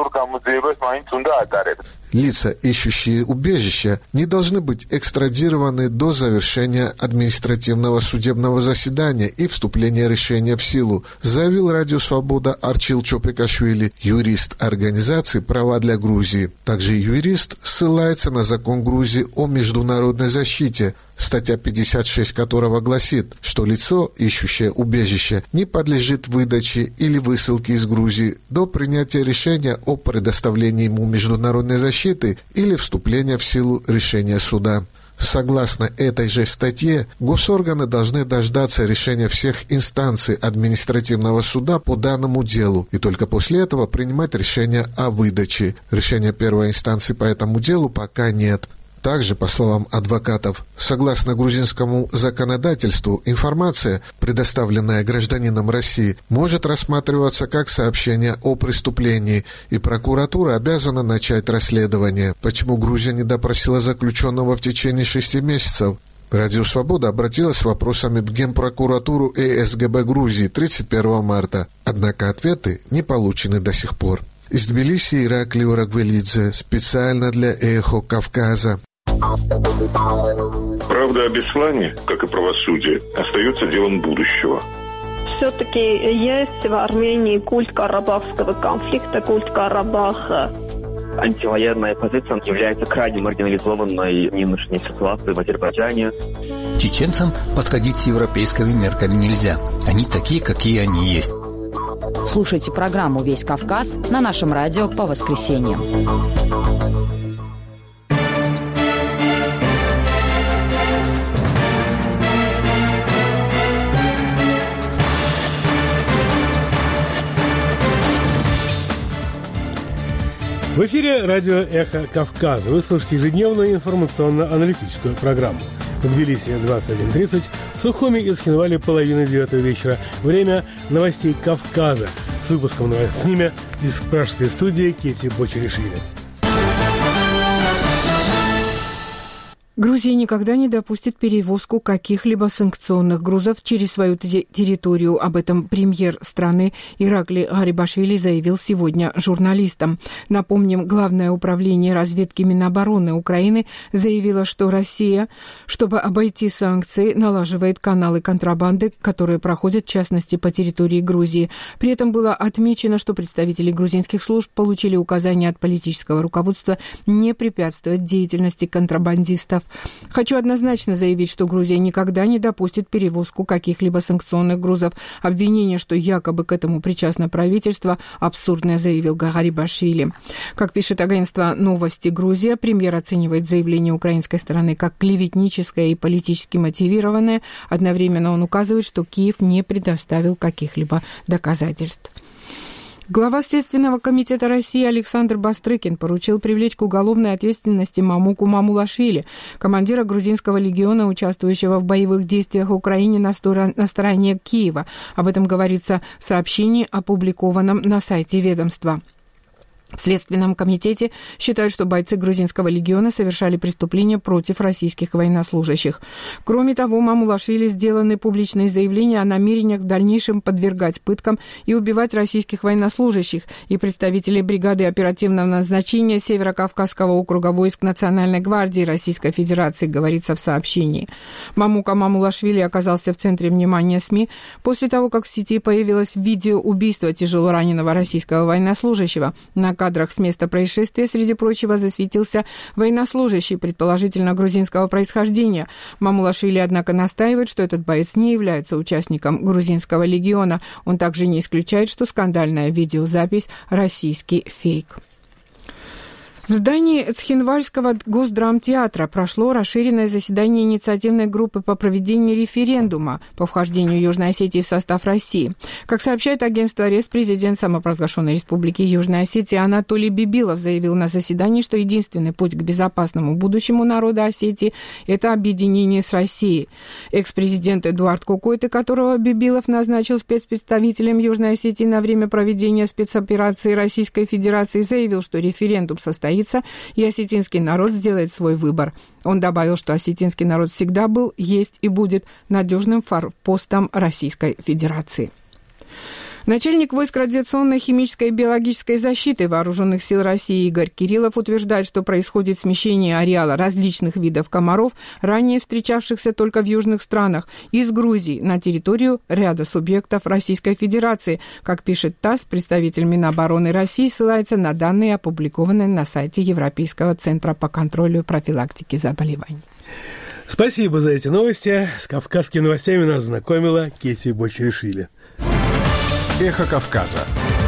Лица, ищущие убежище, не должны быть экстрадированы до завершения административного судебного заседания и вступления решения в силу, заявил Радио Свобода Арчил Чопекашвили, юрист организации «Права для Грузии». Также юрист ссылается на закон Грузии о международной защите, статья пятьдесят шесть которого гласит, что лицо, ищущее убежище, не подлежит выдаче или высылке из Грузии до принятия решения о предоставлении ему международной защиты или вступления в силу решения суда. Согласно этой же статье, госорганы должны дождаться решения всех инстанций административного суда по данному делу и только после этого принимать решение о выдаче. Решения первой инстанции по этому делу пока нет. Также, по словам адвокатов, согласно грузинскому законодательству, информация, предоставленная гражданином России, может рассматриваться как сообщение о преступлении, и прокуратура обязана начать расследование. Почему Грузия не допросила заключенного в течение шести месяцев? Радио «Свобода» обратилась с вопросами в Генпрокуратуру э эс гэ бэ Грузии тридцать первого марта, однако ответы не получены до сих пор. Из Тбилиси Ираклий Урагвелидзе, специально для «Эхо Кавказа». Правда о Беслане, как и правосудие, остается делом будущего. Все-таки есть в Армении культ карабахского конфликта, культ Карабаха. Антивоенная позиция является крайне маргинализованной в нынешней ситуации в Азербайджане. Чеченцам подходить с европейскими мерками нельзя. Они такие, какие они есть. Слушайте программу «Весь Кавказ» на нашем радио по воскресеньям. В эфире радио «Эхо Кавказа». Вы слушаете ежедневную информационно-аналитическую программу. В Тбилиси двадцать один тридцать, в Сухуми и Цхинвале половина девятого вечера. Время новостей Кавказа. С выпуском новостей с ними из пражской студии Кети Бочеришвили. Грузия никогда не допустит перевозку каких-либо санкционных грузов через свою территорию. Об этом премьер страны Иракли Гарибашвили заявил сегодня журналистам. Напомним, Главное управление разведки Минобороны Украины заявило, что Россия, чтобы обойти санкции, налаживает каналы контрабанды, которые проходят, в частности, по территории Грузии. При этом было отмечено, что представители грузинских служб получили указания от политического руководства не препятствовать деятельности контрабандистов. Хочу однозначно заявить, что Грузия никогда не допустит перевозку каких-либо санкционных грузов. Обвинение, что якобы к этому причастно правительство, абсурдное, заявил Гарибашвили. Как пишет агентство «Новости Грузия», премьер оценивает заявление украинской стороны как клеветническое и политически мотивированное. Одновременно он указывает, что Киев не предоставил каких-либо доказательств. Глава Следственного комитета России Александр Бастрыкин поручил привлечь к уголовной ответственности Мамуку Мамулашвили, командира грузинского легиона, участвующего в боевых действиях в Украине на стороне Киева. Об этом говорится в сообщении, опубликованном на сайте ведомства. В Следственном комитете считают, что бойцы грузинского легиона совершали преступления против российских военнослужащих. Кроме того, Мамулашвили сделаны публичные заявления о намерениях в дальнейшем подвергать пыткам и убивать российских военнослужащих и представителей бригады оперативного назначения Северо-Кавказского округа войск Национальной гвардии Российской Федерации, говорится в сообщении. Мамука Мамулашвили оказался в центре внимания СМИ после того, как в сети появилось видео убийства тяжелораненого российского военнослужащего. На кадрах с места происшествия, среди прочего, засветился военнослужащий, предположительно грузинского происхождения. Мамулашвили, однако, настаивает, что этот боец не является участником грузинского легиона. Он также не исключает, что скандальная видеозапись – российский фейк. В здании Цхинвальского госдрамтеатра прошло расширенное заседание инициативной группы по проведению референдума по вхождению Южной Осетии в состав России. Как сообщает агентство РЕС, президент самопровозглашенной республики Южной Осетии Анатолий Бибилов заявил на заседании, что единственный путь к безопасному будущему народа Осетии – это объединение с Россией. Экс-президент Эдуард Кокойты, которого Бибилов назначил спецпредставителем Южной Осетии на время проведения спецоперации Российской Федерации, заявил, что референдум состоится, и осетинский народ сделает свой выбор. Он добавил, что осетинский народ всегда был, есть и будет надежным форпостом Российской Федерации. Начальник войск радиационной, химической и биологической защиты Вооруженных сил России Игорь Кириллов утверждает, что происходит смещение ареала различных видов комаров, ранее встречавшихся только в южных странах, из Грузии на территорию ряда субъектов Российской Федерации. Как пишет ТАСС, представитель Минобороны России ссылается на данные, опубликованные на сайте Европейского центра по контролю и профилактике заболеваний. Спасибо за эти новости. С кавказскими новостями нас знакомила Кети Бочеришвили. Эхо Кавказа.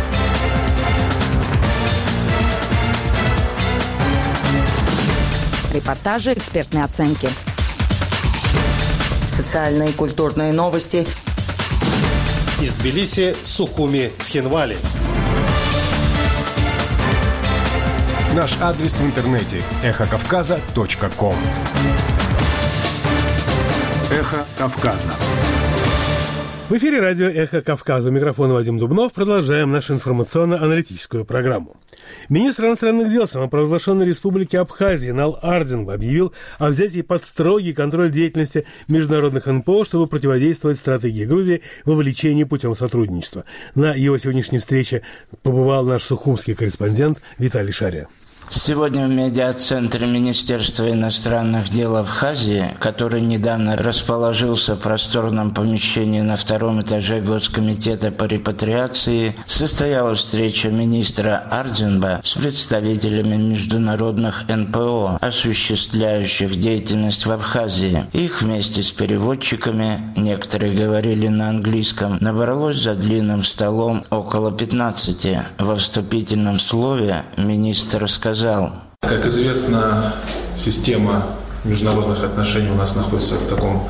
Репортажи, экспертные оценки. Социальные и культурные новости. Из Тбилиси, Сухуми, Цхинвали. Наш адрес в интернете – эхо кавказа точка ком. Эхо Кавказа. В эфире радио «Эхо Кавказа». У микрофона Вадим Дубнов. Продолжаем нашу информационно-аналитическую программу. Министр иностранных дел самопровозглашенной республики Абхазии Нал Ардинг объявил о взятии под строгий контроль деятельности международных эн пэ о, чтобы противодействовать стратегии Грузии вовлечению путем сотрудничества. На его сегодняшней встрече побывал наш сухумский корреспондент Виталий Шария. Сегодня в медиацентре Министерства иностранных дел Абхазии, который недавно расположился в просторном помещении на втором этаже Госкомитета по репатриации, состоялась встреча министра Ардзинба с представителями международных эн пэ о, осуществляющих деятельность в Абхазии. Их вместе с переводчиками, некоторые говорили на английском, набралось за длинным столом около пятнадцати. Во вступительном слове министр сказал: Как известно, система международных отношений у нас находится в таком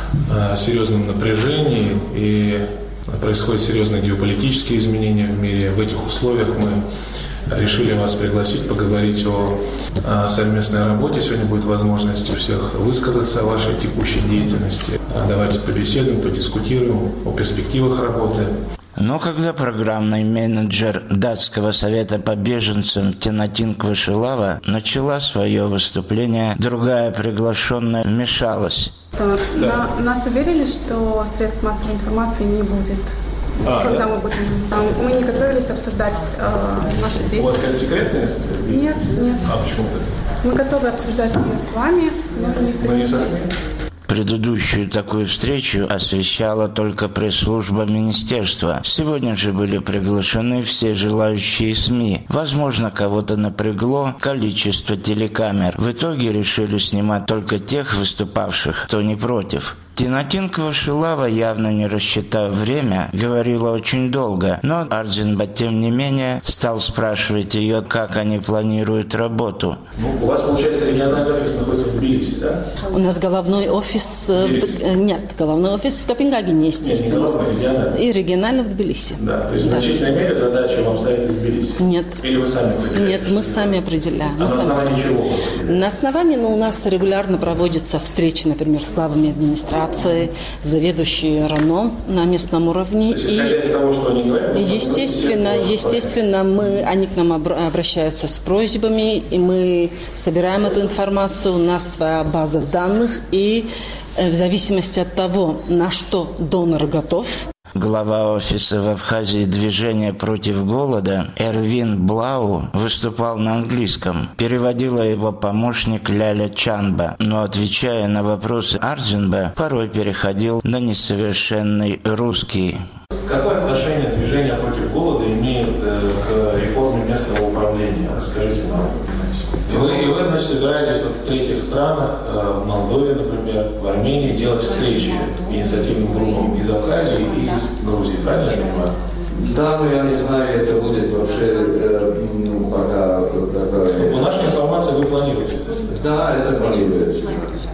э, серьезном напряжении, и происходят серьезные геополитические изменения в мире. В этих условиях мы решили вас пригласить поговорить о, о совместной работе. Сегодня будет возможность у всех высказаться о вашей текущей деятельности. Давайте побеседуем, подискутируем о перспективах работы. Но когда программный менеджер Датского совета по беженцам Тинатин Квашилава начала свое выступление, другая приглашенная вмешалась. Да. На, нас уверили, что средств массовой информации не будет. А, когда да? мы будем там, мы не готовились обсуждать э, наши действия. У вас какая-то секретная история? Нет, нет. А почему так? Мы готовы обсуждать ее с вами, но не в Мы не со СМИ? Предыдущую такую встречу освещала только пресс-служба министерства. Сегодня же были приглашены все желающие СМИ. Возможно, кого-то напрягло количество телекамер. В итоге решили снимать только тех выступавших, кто не против. Тинатин Квашилава, явно не рассчитав время, говорила очень долго, но Ардзинба, тем не менее, стал спрашивать ее, как они планируют работу. Ну, у вас, получается, региональный офис находится в Тбилиси, да? У нас головной офис... В, нет, головной офис в Копенгагене, естественно. Нет, не головной, региональный. И регионально в Тбилиси. Да, то есть да. в значительной мере задача вам стоит из Тбилиси? Нет. Или вы сами определяете? Нет, мы сами определяем. А на основании сами... чего? На основании, ну, у нас регулярно проводятся встречи, например, с главами администрации, заведующие РАНО на местном уровне. То есть, исходя из того, что они говорят, естественно, естественно, мы, они к нам обращаются с просьбами, и мы собираем эту информацию, у нас своя база данных, и в зависимости от того, на что донор готов. Глава офиса в Абхазии движения против голода Эрвин Блау выступал на английском. Переводила его помощник Ляля Чанба, но, отвечая на вопросы Ардзинба, порой переходил на несовершенный русский. Какое отношение движение против голода имеет к реформе местного управления? Расскажите нам. И вы, и вы, значит, собираетесь вот в третьих странах, в Молдове, например, в Армении, делать встречи инициативным группам из Абхазии и из Грузии, правильно я понимаю? Да, но я не знаю, это будет вообще, ну, пока... пока... По нашей информации вы планируете это? Да, это планируется.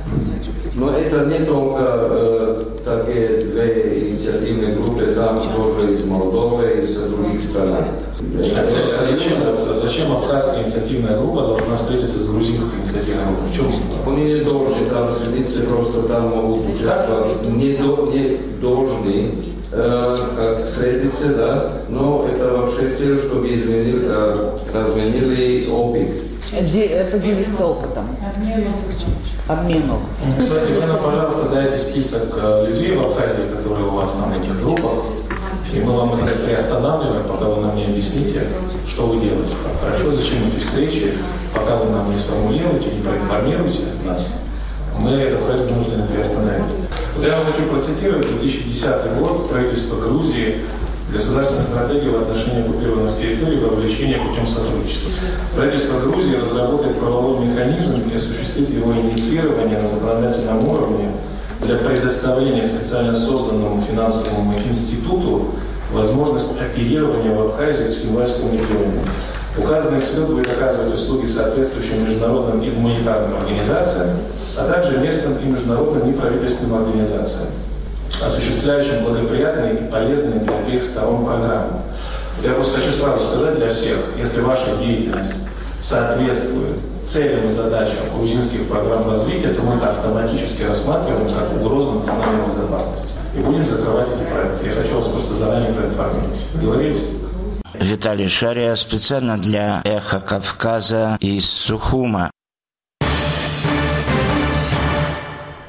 Но это не только э, такие две инициативные группы, там тоже из Молдовы, из других стран. А зачем, зачем абхазская инициативная группа должна встретиться с грузинской инициативной группой? В чем? Они не должны там встретиться, просто там могут участвовать. Не, до, не должны э, как встретиться, да, но это вообще цель, чтобы изменили, э, разменили опыт. Поделиться опытом. Обмен опытом. Кстати, вы нам, пожалуйста, дайте список людей в Абхазии, которые у вас там в этих группах, и мы вам это приостанавливаем, пока вы нам не объясните, что вы делаете. Хорошо, зачем эти встречи, пока вы нам не сформулируете, не проинформируете нас, мы этот проект вынуждены приостановить. Вот я вам хочу процитировать две тысячи десятый год, правительство Грузии, государственная стратегия в отношении оккупированных территорий, вовлечение путем сотрудничества. Правительство Грузии разработает правовой механизм и осуществит его инициирование на законодательном уровне для предоставления специально созданному финансовому институту возможность оперирования в Абхазии с финляндским регионом. Указанный институт будет оказывать услуги соответствующим международным и гуманитарным организациям, а также местным и международным неправительственным организациям, осуществляющим благоприятные и полезные для обеих сторон программы. Я просто хочу сразу сказать для всех, если ваша деятельность соответствует целям и задачам грузинских программ развития, то мы это автоматически рассматриваем как угрозу национальной безопасности. И будем закрывать эти проекты. Я хочу вас просто заранее проинформировать. Договорились? Виталий Шария специально для «Эхо Кавказа» из Сухума.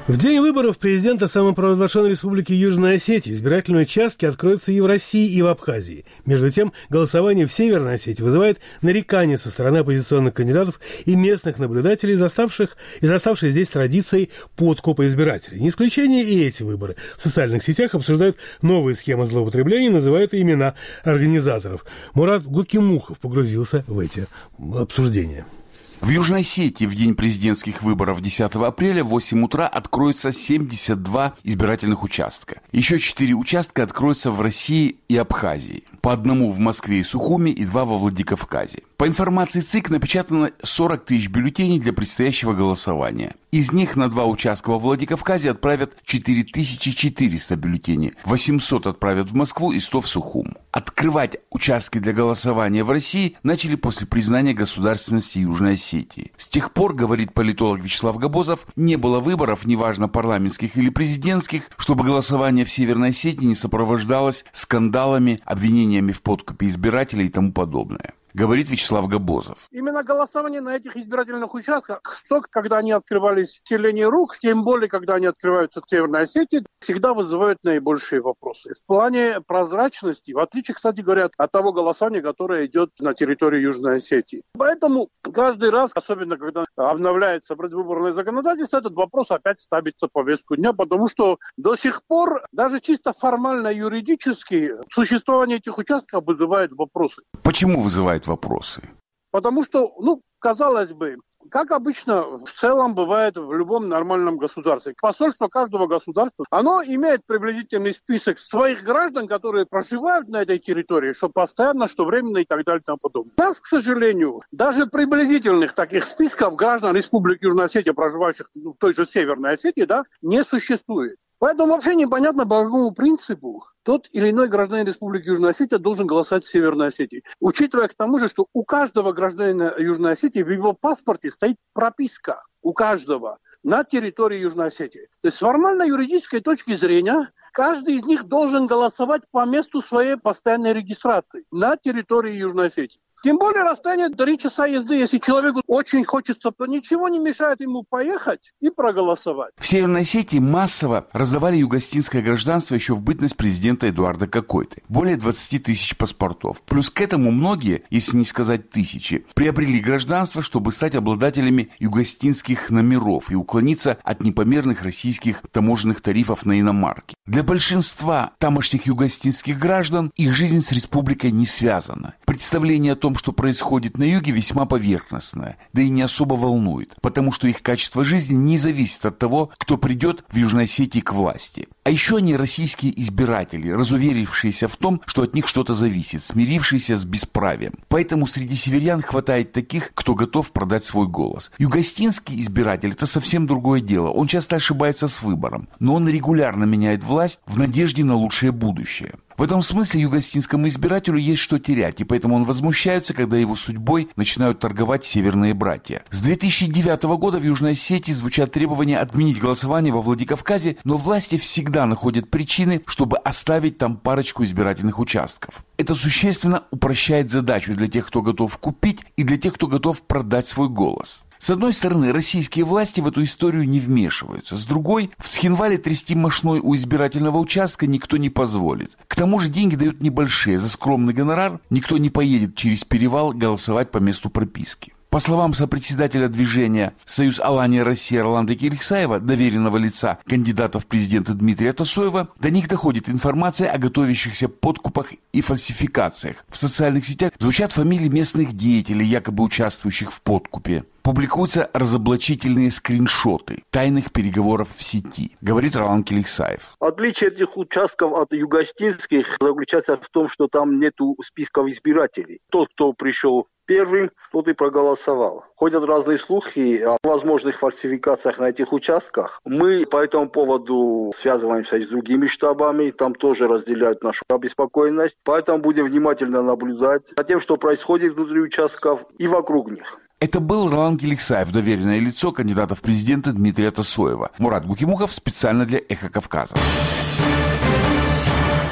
В день выборов президента самопровозглашенной Республики Южной Осетии избирательные участки откроются и в России, и в Абхазии. Между тем, голосование в Северной Осетии вызывает нарекания со стороны оппозиционных кандидатов и местных наблюдателей, заставших, и заставшей здесь традицией подкупа избирателей. Не исключение и эти выборы. В социальных сетях обсуждают новые схемы злоупотребления, называют имена организаторов. Мурат Гукимухов погрузился в эти обсуждения. В Южной Осетии в день президентских выборов десятого апреля в восемь утра откроется семьдесят два избирательных участка. Еще четыре участка откроются в России и Абхазии. По одному в Москве и Сухуми и два во Владикавказе. По информации ЦИК напечатано сорок тысяч бюллетеней для предстоящего голосования. Из них на два участка во Владикавказе отправят четыре тысячи четыреста бюллетеней, восемьсот отправят в Москву и сто в Сухум. Открывать участки для голосования в России начали после признания государственности Южной Осетии. С тех пор, говорит политолог Вячеслав Габозов, не было выборов, неважно парламентских или президентских, чтобы голосование в Северной Осетии не сопровождалось скандалами, обвинениями в подкупе избирателей и тому подобное. Говорит Вячеслав Габозов. Именно голосование на этих избирательных участках, что когда они открывались в селении Рук, тем более, когда они открываются в Северной Осетии, всегда вызывают наибольшие вопросы. В плане прозрачности, в отличие, кстати говоря, от того голосования, которое идет на территории Южной Осетии. Поэтому каждый раз, особенно когда обновляется предвыборное законодательство, этот вопрос опять ставится в повестку дня, потому что до сих пор, даже чисто формально юридически, существование этих участков вызывает вопросы. Почему вызывает вопросы? Потому что, ну, казалось бы, как обычно в целом бывает в любом нормальном государстве. Посольство каждого государства, оно имеет приблизительный список своих граждан, которые проживают на этой территории, что постоянно, что временно и так далее и тому подобное. У нас, к сожалению, даже приблизительных таких списков граждан Республики Южная Осетия, проживающих ну, в той же Северной Осетии, да, не существует. Поэтому вообще непонятно, по какому принципу тот или иной гражданин Республики Южная Осетия должен голосовать в Северной Осетии. Учитывая к тому же, что у каждого гражданина Южной Осетии в его паспорте стоит прописка. У каждого на территории Южной Осетии. То есть с формально-юридической точки зрения каждый из них должен голосовать по месту своей постоянной регистрации на территории Южной Осетии. Тем более расстояние три часа езды. Если человеку очень хочется, то ничего не мешает ему поехать и проголосовать. В Северной Осетии массово раздавали югостинское гражданство еще в бытность президента Эдуарда Какойты. Более двадцать тысяч паспортов. Плюс к этому многие, если не сказать тысячи, приобрели гражданство, чтобы стать обладателями югостинских номеров и уклониться от непомерных российских таможенных тарифов на иномарки. Для большинства тамошних югостинских граждан их жизнь с республикой не связана. Представление о том, что происходит на юге, весьма поверхностное, да и не особо волнует, потому что их качество жизни не зависит от того, кто придет в Южной Осетии к власти. А еще они российские избиратели, разуверившиеся в том, что от них что-то зависит, смирившиеся с бесправием. Поэтому среди северян хватает таких, кто готов продать свой голос. Югостинский избиратель – это совсем другое дело. Он часто ошибается с выбором, но он регулярно меняет власть в надежде на лучшее будущее. В этом смысле югостинскому избирателю есть что терять, и поэтому он возмущается, когда его судьбой начинают торговать северные братья. С две тысячи девятого года в Южной Осетии звучат требования отменить голосование во Владикавказе, но власти всегда находят причины, чтобы оставить там парочку избирательных участков. Это существенно упрощает задачу для тех, кто готов купить, и для тех, кто готов продать свой голос. С одной стороны, российские власти в эту историю не вмешиваются. С другой, в Цхинвале трясти мошной у избирательного участка никто не позволит. К тому же деньги дают небольшие. За скромный гонорар никто не поедет через перевал голосовать по месту прописки. По словам сопредседателя движения «Союз Алания Россия» Роланда Кириксаева, доверенного лица кандидата в президенты Дмитрия Тосоева, до них доходит информация о готовящихся подкупах и фальсификациях. В социальных сетях звучат фамилии местных деятелей, якобы участвующих в подкупе. Публикуются разоблачительные скриншоты тайных переговоров в сети, говорит Роланд Кириксаев. Отличие этих участков от югостинских заключается в том, что там нету списков избирателей. Тот, кто пришел первым, тот и проголосовал. Ходят разные слухи о возможных фальсификациях на этих участках. Мы по этому поводу связываемся с другими штабами, там тоже разделяют нашу обеспокоенность. Поэтому будем внимательно наблюдать за тем, что происходит внутри участков и вокруг них. Это был Роланд Кириксаев, доверенное лицо кандидата в президенты Дмитрия Тосоева. Мурат Гукимухов специально для «Эхо Кавказа».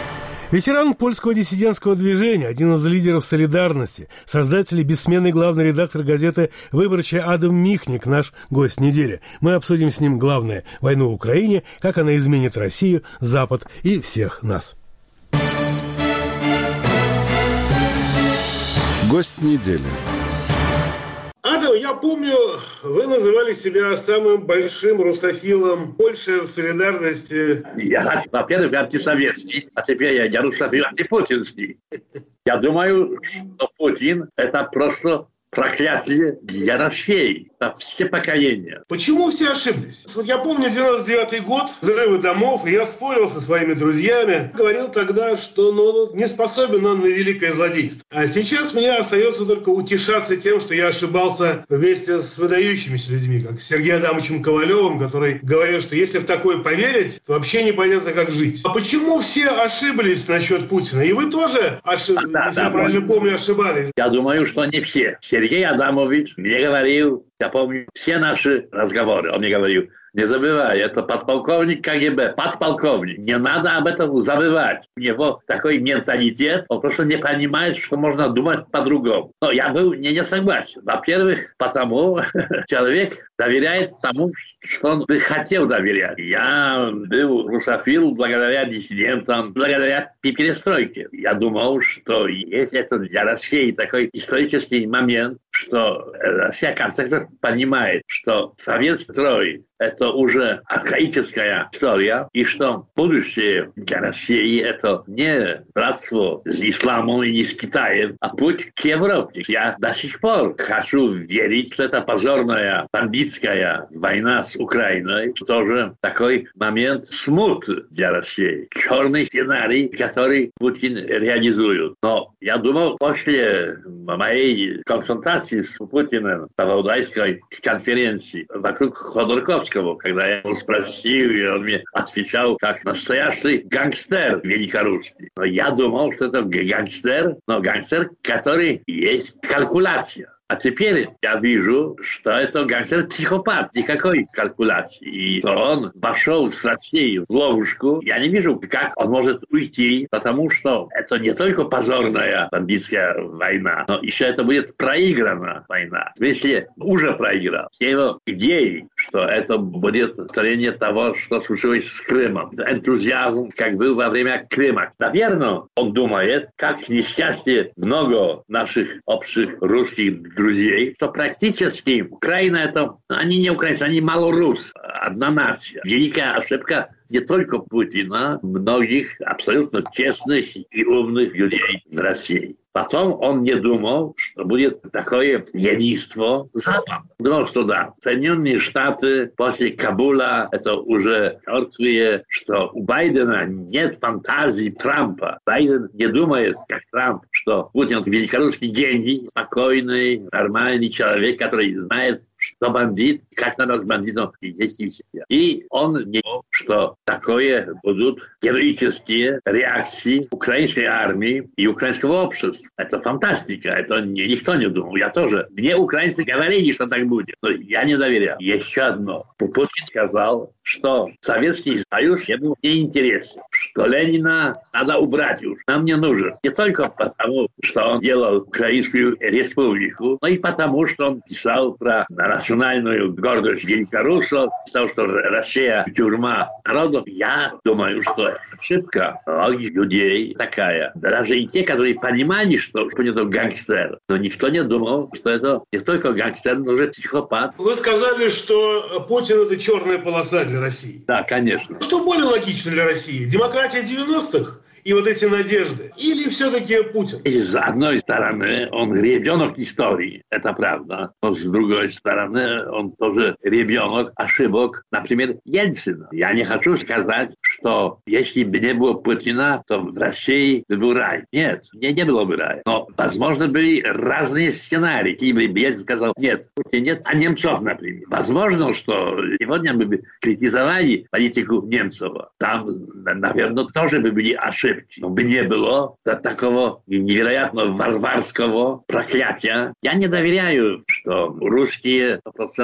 Ветеран польского диссидентского движения, один из лидеров «Солидарности», создатель и бессменный главный редактор газеты «Выборчая» Адам Михник, наш гость недели. Мы обсудим с ним главное – войну в Украине, как она изменит Россию, Запад и всех нас. Гость недели. Адам, я помню, вы называли себя самым большим русофилом Польши в «Солидарности». Я, во-первых, антисоветский, а теперь я, я русофил антипутинский. Я думаю, что Путин – это просто проклятие для России, на все поколения. Почему все ошиблись? Вот я помню девяносто девятый год, взрывы домов, и я спорил со своими друзьями. Говорил тогда, что ну, не способен он на великое злодейство. А сейчас мне остается только утешаться тем, что я ошибался вместе с выдающимися людьми, как с Сергеем Адамовичем Ковалевым, который говорил, что если в такое поверить, то вообще непонятно, как жить. А почему все ошиблись насчет Путина? И вы тоже, ошиб... да, если да, я правильно да. помню, ошибались. Я думаю, что не все. Сергей Адамович мне говорил, я помню все наши разговоры, он мне говорил, не забывай, это подполковник КГБ, подполковник. Не надо об этом забывать. У него такой менталитет, он просто не понимает, что можно думать по-другому. Но я был не, не согласен. Во-первых, потому человек доверяет тому, что он бы хотел доверять. Я был русофил благодаря диссидентам, благодаря перестройке. Я думал, что есть это для России такой исторический момент, что Россия, в конце концов, понимает, что советский строй – это уже архаическая история, и что будущее для России – это не братство с исламом и не с Китаем, а путь к Европе. Я до сих пор хочу верить, что это позорная бандитская война с Украиной, тоже такой момент смут для России. Черный сценарий, который Путин реализует. Но я думал, после моей консультации с Путиным на Валдайской конференции вокруг Ходорковского, когда я его спросил, и он мне отвечал как настоящий гангстер великорусский. Но я думал, что это гангстер, но гангстер, который есть калькуляция. А теперь я вижу, что это гангстер-психопат, никакой калькуляции. И что он вошел с Россией в ловушку. Я не вижу, как он может уйти, потому что это не только позорная бандитская война, но еще это будет проиграна война. В смысле, уже проиграл. Все его идеи, что это будет повторение того, что случилось с Крымом. Энтузиазм, как был во время Крыма. Наверное, он думает, как несчастье много наших общих русских друзей, что практически Украина это, они не украинцы, они малорус, одна нация. Великая ошибка не только Путина, многих абсолютно честных и умных людей в России. Потом он не думал, что будет такое единство с Западом. Думал, что да, Соединенные Штаты после Кабула это уже мертвые, что у Байдена нет фантазии Трампа. Байден не думает, как Трамп, что Путин великорусский гений, спокойный, нормальный человек, который знает, что бандит, как надо с бандитом вести себя. И он не думал, что такое будут героические реакции украинской армии и украинского общества. Это фантастика, это никто не думал. Я тоже. Мне украинцы говорили, что так будет, но я не доверял. Еще одно. Путин сказал, что Советский Союз ему не интересен, что Ленина надо убрать уже. Нам не нужен. Не только потому, что он делал Украинскую республику, но и потому, что он писал про национальную гордость великорусов, писал, что Россия тюрьма народов. Я думаю, что ошибка многих людей такая. Даже и те, которые понимали, что, что это гангстер, но никто не думал, что это не только гангстер, но уже психопат. Вы сказали, что Путин – это черная полоса для России. Да, конечно. Что более логично для России? Демократия девяностых? И вот эти надежды? Или все-таки Путин? И с одной стороны, он ребенок истории, это правда. Но с другой стороны, он тоже ребенок ошибок, например, Ельцина. Я не хочу сказать, что если бы не было Путина, то в России был рай. Нет, не, не было бы рая. Но, возможно, были разные сценарии. И бы Ельцин сказал, нет, Путин нет, а Немцов, например. Возможно, что сегодня мы бы критиковали политику Немцова. Там, наверное, тоже бы были ошибки. Но бы не было такого невероятно варварского проклятия. Я не доверяю, что русские сто процентов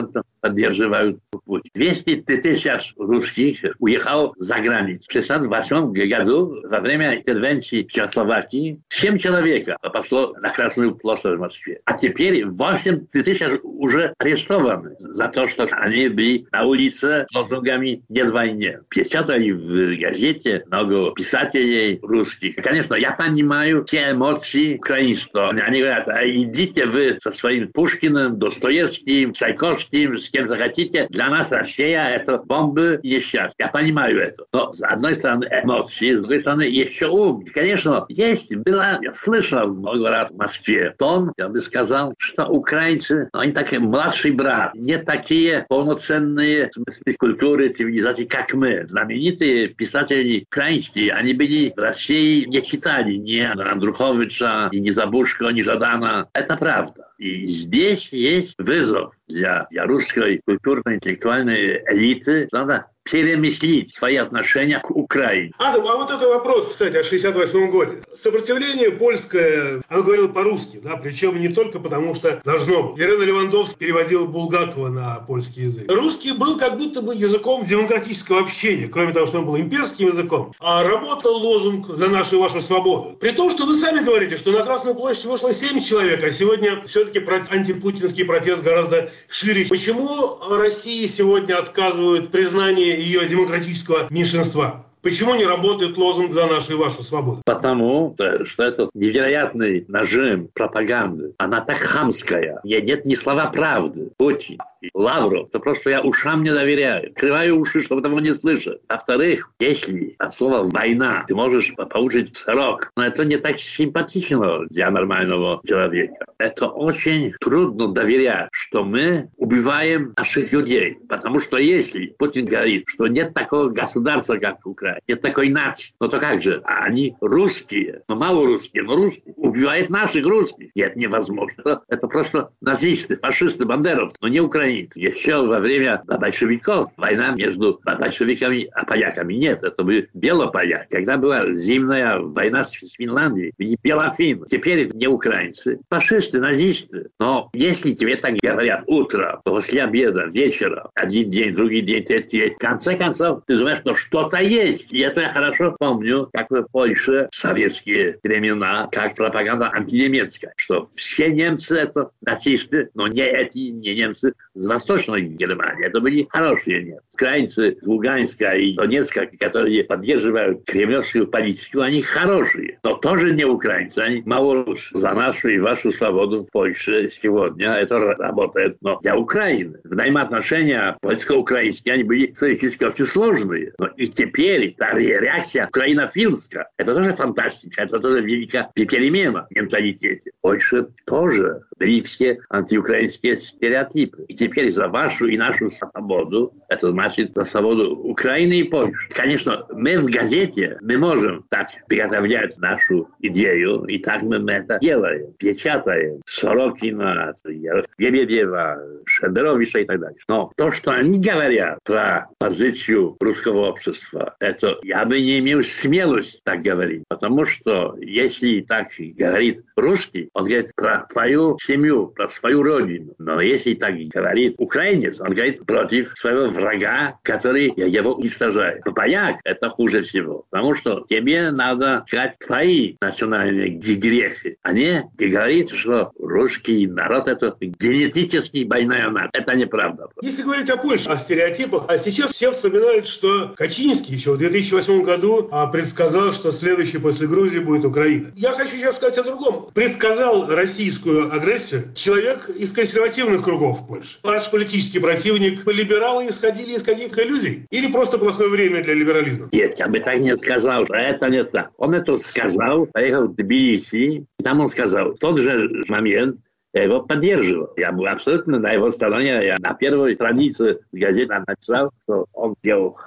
поддерживают путь. двести тысяч русских уехал за границу. В шестьдесят восьмом году во время интервенции в Чехословакии семь человек пошло на Красную площадь в Москве. А теперь восемь тысяч уже арестованы за то, что они были на улице с лозунгами «Нет войне». Печатали в газете много писателей русских. Конечно, я понимаю те эмоции украинцев. Они говорят: а идите вы со своим Пушкиным, Достоевским, Чайковским, с кем захотите. Для нас Россия — это бомбы и несчастье. Я понимаю это. Но с одной стороны эмоции, с другой стороны еще ум. Конечно, есть, была, я слышал много раз в Москве тон, я бы сказал, что украинцы, они такие младший брат, не такие полноценные в смысле культуры, цивилизации, как мы. Знаменитые писатели украинские, они были в России, не читали ни Андруховича, ни Забушко, ни Жадана. Это правда. И здесь есть вызов для, для русской культурно-интеллектуальной элиты. Надо перемыслить свои отношения к Украине. Адам, а вот это вопрос, кстати, о шестьдесят восьмом годе. Сопротивление польское, оно говорило по-русски, да, причем не только потому, что должно было. Ирина Левандовская переводила Булгакова на польский язык. Русский был как будто бы языком демократического общения, кроме того, что он был имперским языком. А работал лозунг «За нашу и вашу свободу». При том, что вы сами говорите, что на Красную площадь вышло семь человек, а сегодня все-таки антипутинский протест гораздо шире. Почему России сегодня отказывают в признании ее демократического меньшинства? Почему не работает лозунг «За нашу и вашу свободу»? Потому что это невероятный нажим пропаганды. Она так хамская. В ней нет ни слова правды. Путин, Лавров. Это просто я ушам не доверяю. Открываю уши, чтобы этого не слышать. Во-вторых, если от слова «война» ты можешь получить срок, но это не так симпатично для нормального человека. Это очень трудно доверять, что мы убиваем наших людей. Потому что если Путин говорит, что нет такого государства, как Украина, нет такой нации. Но то как же? Они русские. Ну, мало русские, но русские. Убивают наших русских. Нет, невозможно. Это, это просто назисты, фашисты, бандеровцы, но не украинцы. Еще во время большевиков война между большевиками и поляками. Нет, это были белополяки. Когда была зимняя война с Финляндией, были белофины. Теперь не украинцы. Фашисты, назисты. Но если тебе так говорят утром, после обеда, вечером, один день, другой день, третий день, в конце концов, ты думаешь, что что-то есть. И это я хорошо помню, как в Польше в советские времена, как пропаганда антинемецкая, что все немцы это нацисты, но не эти не немцы с Восточной Германии. Это были хорошие немцы. Украинцы из Луганска и Донецка, которые поддерживают кремлевскую политику, они хорошие, но тоже не украинцы, они малоруссы. За нашу и вашу свободу в Польше сегодня это работает, но для Украины взаимоотношения польско-украинские, они были исторически сложные. Но и теперь та реакция украинофильская, это тоже фантастика, это тоже великая перемена в менталитете. Польша тоже были все антиукраинские стереотипы. И теперь за вашу и нашу свободу, это значит за свободу Украины и Польши. Конечно, мы в газете, мы можем так приготовлять нашу идею, и так мы это делаем, печатаем. Сорокина, Лебедева, Шендеровича и так далее. Но то, что они говорят про позицию русского общества, это я бы не имел смелости так говорить. Потому что если так говорит русский, он говорит про свою семью, про свою родину. Но если так говорит украинец, он говорит против своего врага, который его уничтожает. Но поляк — это хуже всего. Потому что тебе надо искать свои национальные грехи, а не говорить, что русский народ — это генетически больная нация. Это неправда. Если говорить о Польше, о стереотипах, а сейчас все вспоминают, что Качинский еще в две тысячи восьмом году предсказал, что следующей после Грузии будет Украина. Я хочу сейчас сказать о другом. Предсказал российскую агрессию человек из консервативных кругов в Польше. Ваш политический противник. Либералы исходили из каких иллюзий? Или просто плохое время для либерализма? Нет, я бы так не сказал. Это не так. Он это сказал, поехал в Тбилиси, и там он сказал, в тот же момент я его поддерживал. Я был абсолютно на его стороне. Я на первой странице газеты написал, что он делал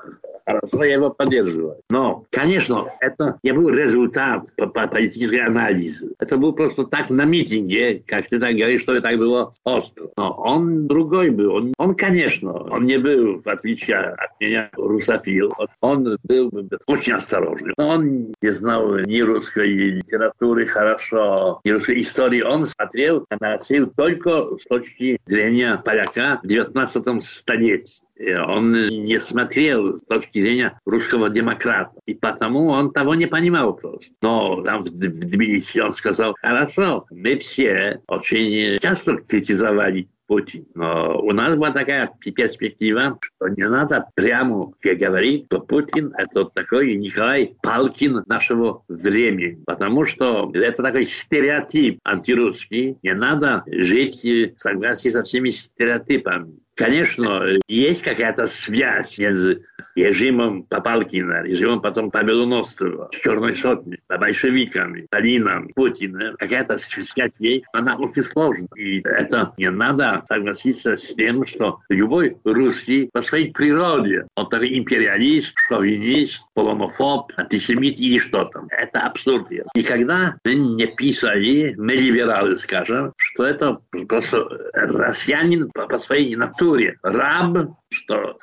хорошо, я его поддерживаю. Но, конечно, это не был результат по, по политической анализа. Это был просто так на митинге, как ты так говоришь, что это было остро. Но он другой был. Он, он, конечно, он не был, в отличие от меня, русофил. Он был очень осторожный. Он не знал ни русской литературы хорошо, ни русской истории. Он смотрел на Россию только с точки зрения поляка в девятнадцатом столетии. Он не смотрел с точки зрения русского демократа. И потому он того не понимал просто. Но там в Тбилиси он сказал: хорошо, мы все очень часто критизовали Путин. Но у нас была такая перспектива, что не надо прямо говорить, что Путин — это такой Николай Палкин нашего времени. Потому что это такой стереотип антирусский. Не надо жить в согласии со всеми стереотипами. Конечно, есть какая-то связь между режимом Папалкина, режимом потом Победоносцева, Черной сотни, большевиками, Сталином, Путиным. Какая-то связь есть, она очень сложна. И это не надо согласиться с тем, что любой русский по своей природе, он такой империалист, шовинист, поломофоб, антисемит или что-то. Это абсурд. И когда мы не писали, мы либералы скажем, что это просто россиянин по, по своей натуре, раб, что,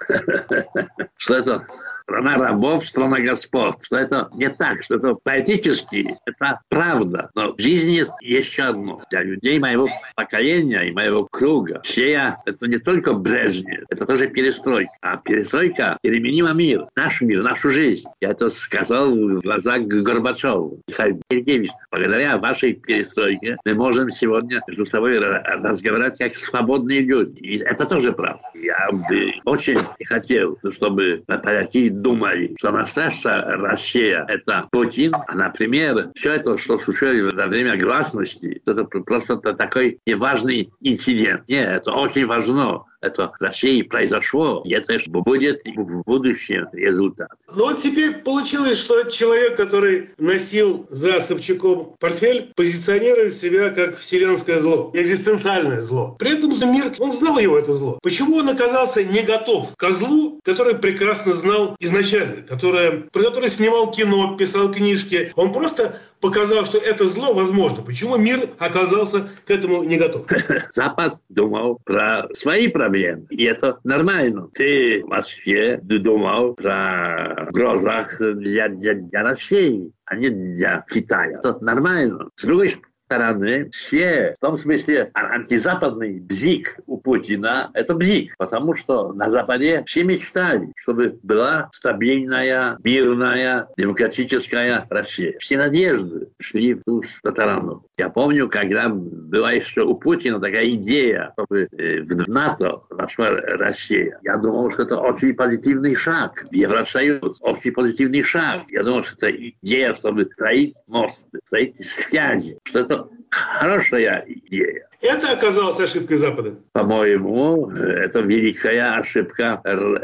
что это страна рабов, страна господ, что это не так, что это поэтически, это правда. Но в жизни есть еще одно. Для людей моего поколения и моего круга Россия — это не только Брежнев, это тоже перестройка. А перестройка переменила мир, наш мир, нашу жизнь. Я это сказал в глазах Горбачеву. Михаил Сергеевич, благодаря вашей перестройке мы можем сегодня между собой разговаривать как свободные люди. И это тоже правда. Я бы очень хотел, чтобы поляки думали, что настоящая Россия — это Путин, а, например, все это, что случилось во время гласности, это просто такой неважный инцидент. Нет, это очень важно. Это в России произошло, и это будет в будущем результат. Но вот теперь получилось, что человек, который носил за Собчаком портфель, позиционирует себя как вселенское зло, экзистенциальное зло. При этом мир, он знал его, это зло. Почему он оказался не готов к злу, который прекрасно знал изначально, который, про который снимал кино, писал книжки? Он просто показал, что это зло возможно. Почему мир оказался к этому не готов? Запад думал про свои проблемы, и это нормально. Ты в Москве думал про угрозах для, для, для России, а не для Китая. Это нормально. С другой стороны, все, в том смысле, антизападный бзик у Путина — это бзик, потому что на Западе все мечтали, чтобы была стабильная, мирная, демократическая Россия. Все надежды шли в ту сторону. Я помню, когда была еще у Путина такая идея, чтобы в НАТО вошла Россия. Я думал, что это очень позитивный шаг. В Евросоюз очень позитивный шаг. Я думал, что это идея, чтобы строить мосты, строить связи, что это хорошая идея. Это оказалось ошибкой Запада? По-моему, это великая ошибка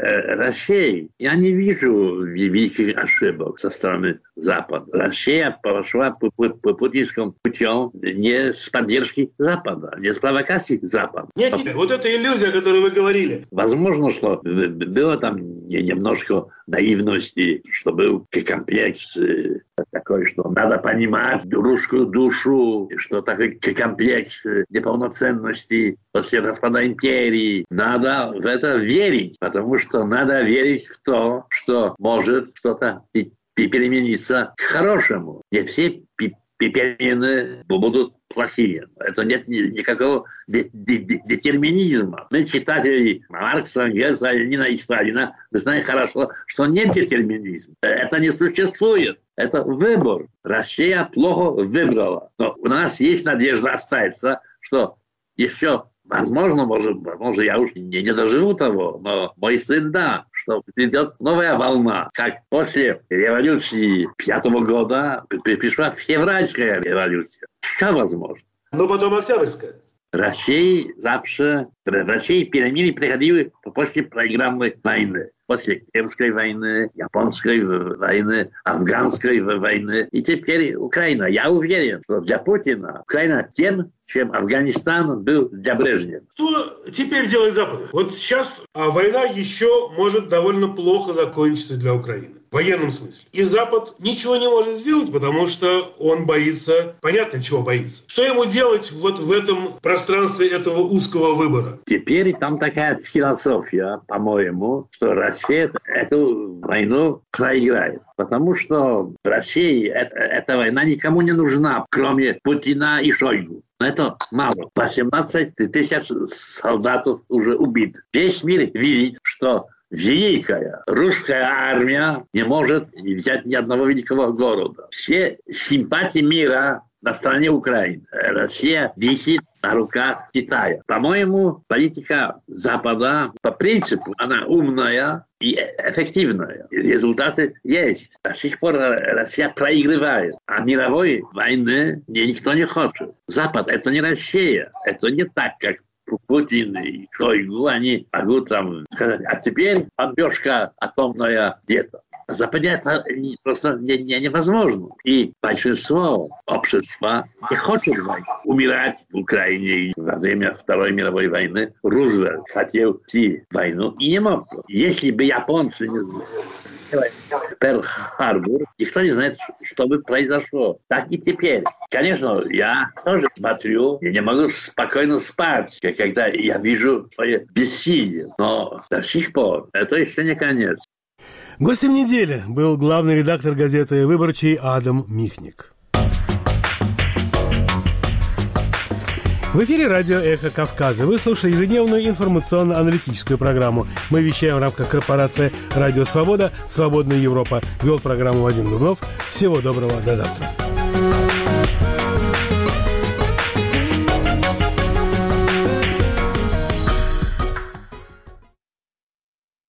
России. Я не вижу великих ошибок со стороны Запада. Россия пошла по, по, по путинскому путем не с поддержки Запада, не с провокацией Запада. Нет, нет, вот эта иллюзия, о которой вы говорили. Возможно, что было там немножко наивности, что был комплекс такой, что надо понимать русскую душу, что такой комплекс неполноценности после распада империи. Надо в это верить, потому что надо верить в то, что может что-то перемениться к хорошему. Не все перемены будут плохие. Это нет никакого детерминизма. Мы, читатели Маркса, Энгельса, Ленина и Сталина, мы знаем хорошо, что нет детерминизма. Это не существует. Это выбор. Россия плохо выбрала. Но у нас есть надежда остаться, что еще, возможно, может, может я уж не, не доживу того, но мой сын, да, что придет новая волна. Как после революции пятого года пришла февральская революция. Все возможно. Но потом Октябрьская. Россия завше, в России перемены приходили после проигранной войны. после Крымской войны, Японской войны, Афганской войны и теперь Украина. Я уверен, что для Путина Украина тем, чем Афганистан был для Брежнева. Что теперь делает Запад? Вот сейчас а война еще может довольно плохо закончиться для Украины. В военном смысле. И Запад ничего не может сделать, потому что он боится, понятно, чего боится. Что ему делать вот в этом пространстве этого узкого выбора? Теперь там такая философия, по-моему, что Россия эту войну проиграет. Потому что в России эта, эта война никому не нужна, кроме Путина и Шойгу. Но это мало. восемнадцать тысяч солдатов уже убит. Весь мир видит, что великая русская армия не может взять ни одного великого города. Все симпатии мира на стороне Украины. Россия висит на руках Китая. По-моему, политика Запада, по принципу, она умная и эффективная. И результаты есть. До сих пор Россия проигрывает. А мировой войны никто не хочет. Запад — это не Россия. Это не так, как Путин и Шойгу, они могут там сказать, а теперь бомбежка атомная где-то. На Западе это просто не, не, невозможно. И большинство общества не хочет умирать в Украине. Во время Второй мировой войны Рузвельт хотел идти в войну и не мог. Если бы японцы не знали Перл-Харбор, никто не знает, что бы произошло. Так и теперь. Конечно, я тоже смотрю, я не могу спокойно спать, когда я вижу свое бессилие. Но до сих пор это еще не конец. Гостем недели был главный редактор газеты «Выборчий» Адам Михник. В эфире радио «Эхо Кавказа». Вы слушаете ежедневную информационно-аналитическую программу. Мы вещаем в рамках корпорации «Радио Свобода», «Свободная Европа». Вел программу Вадим Дубнов. Всего доброго, до завтра.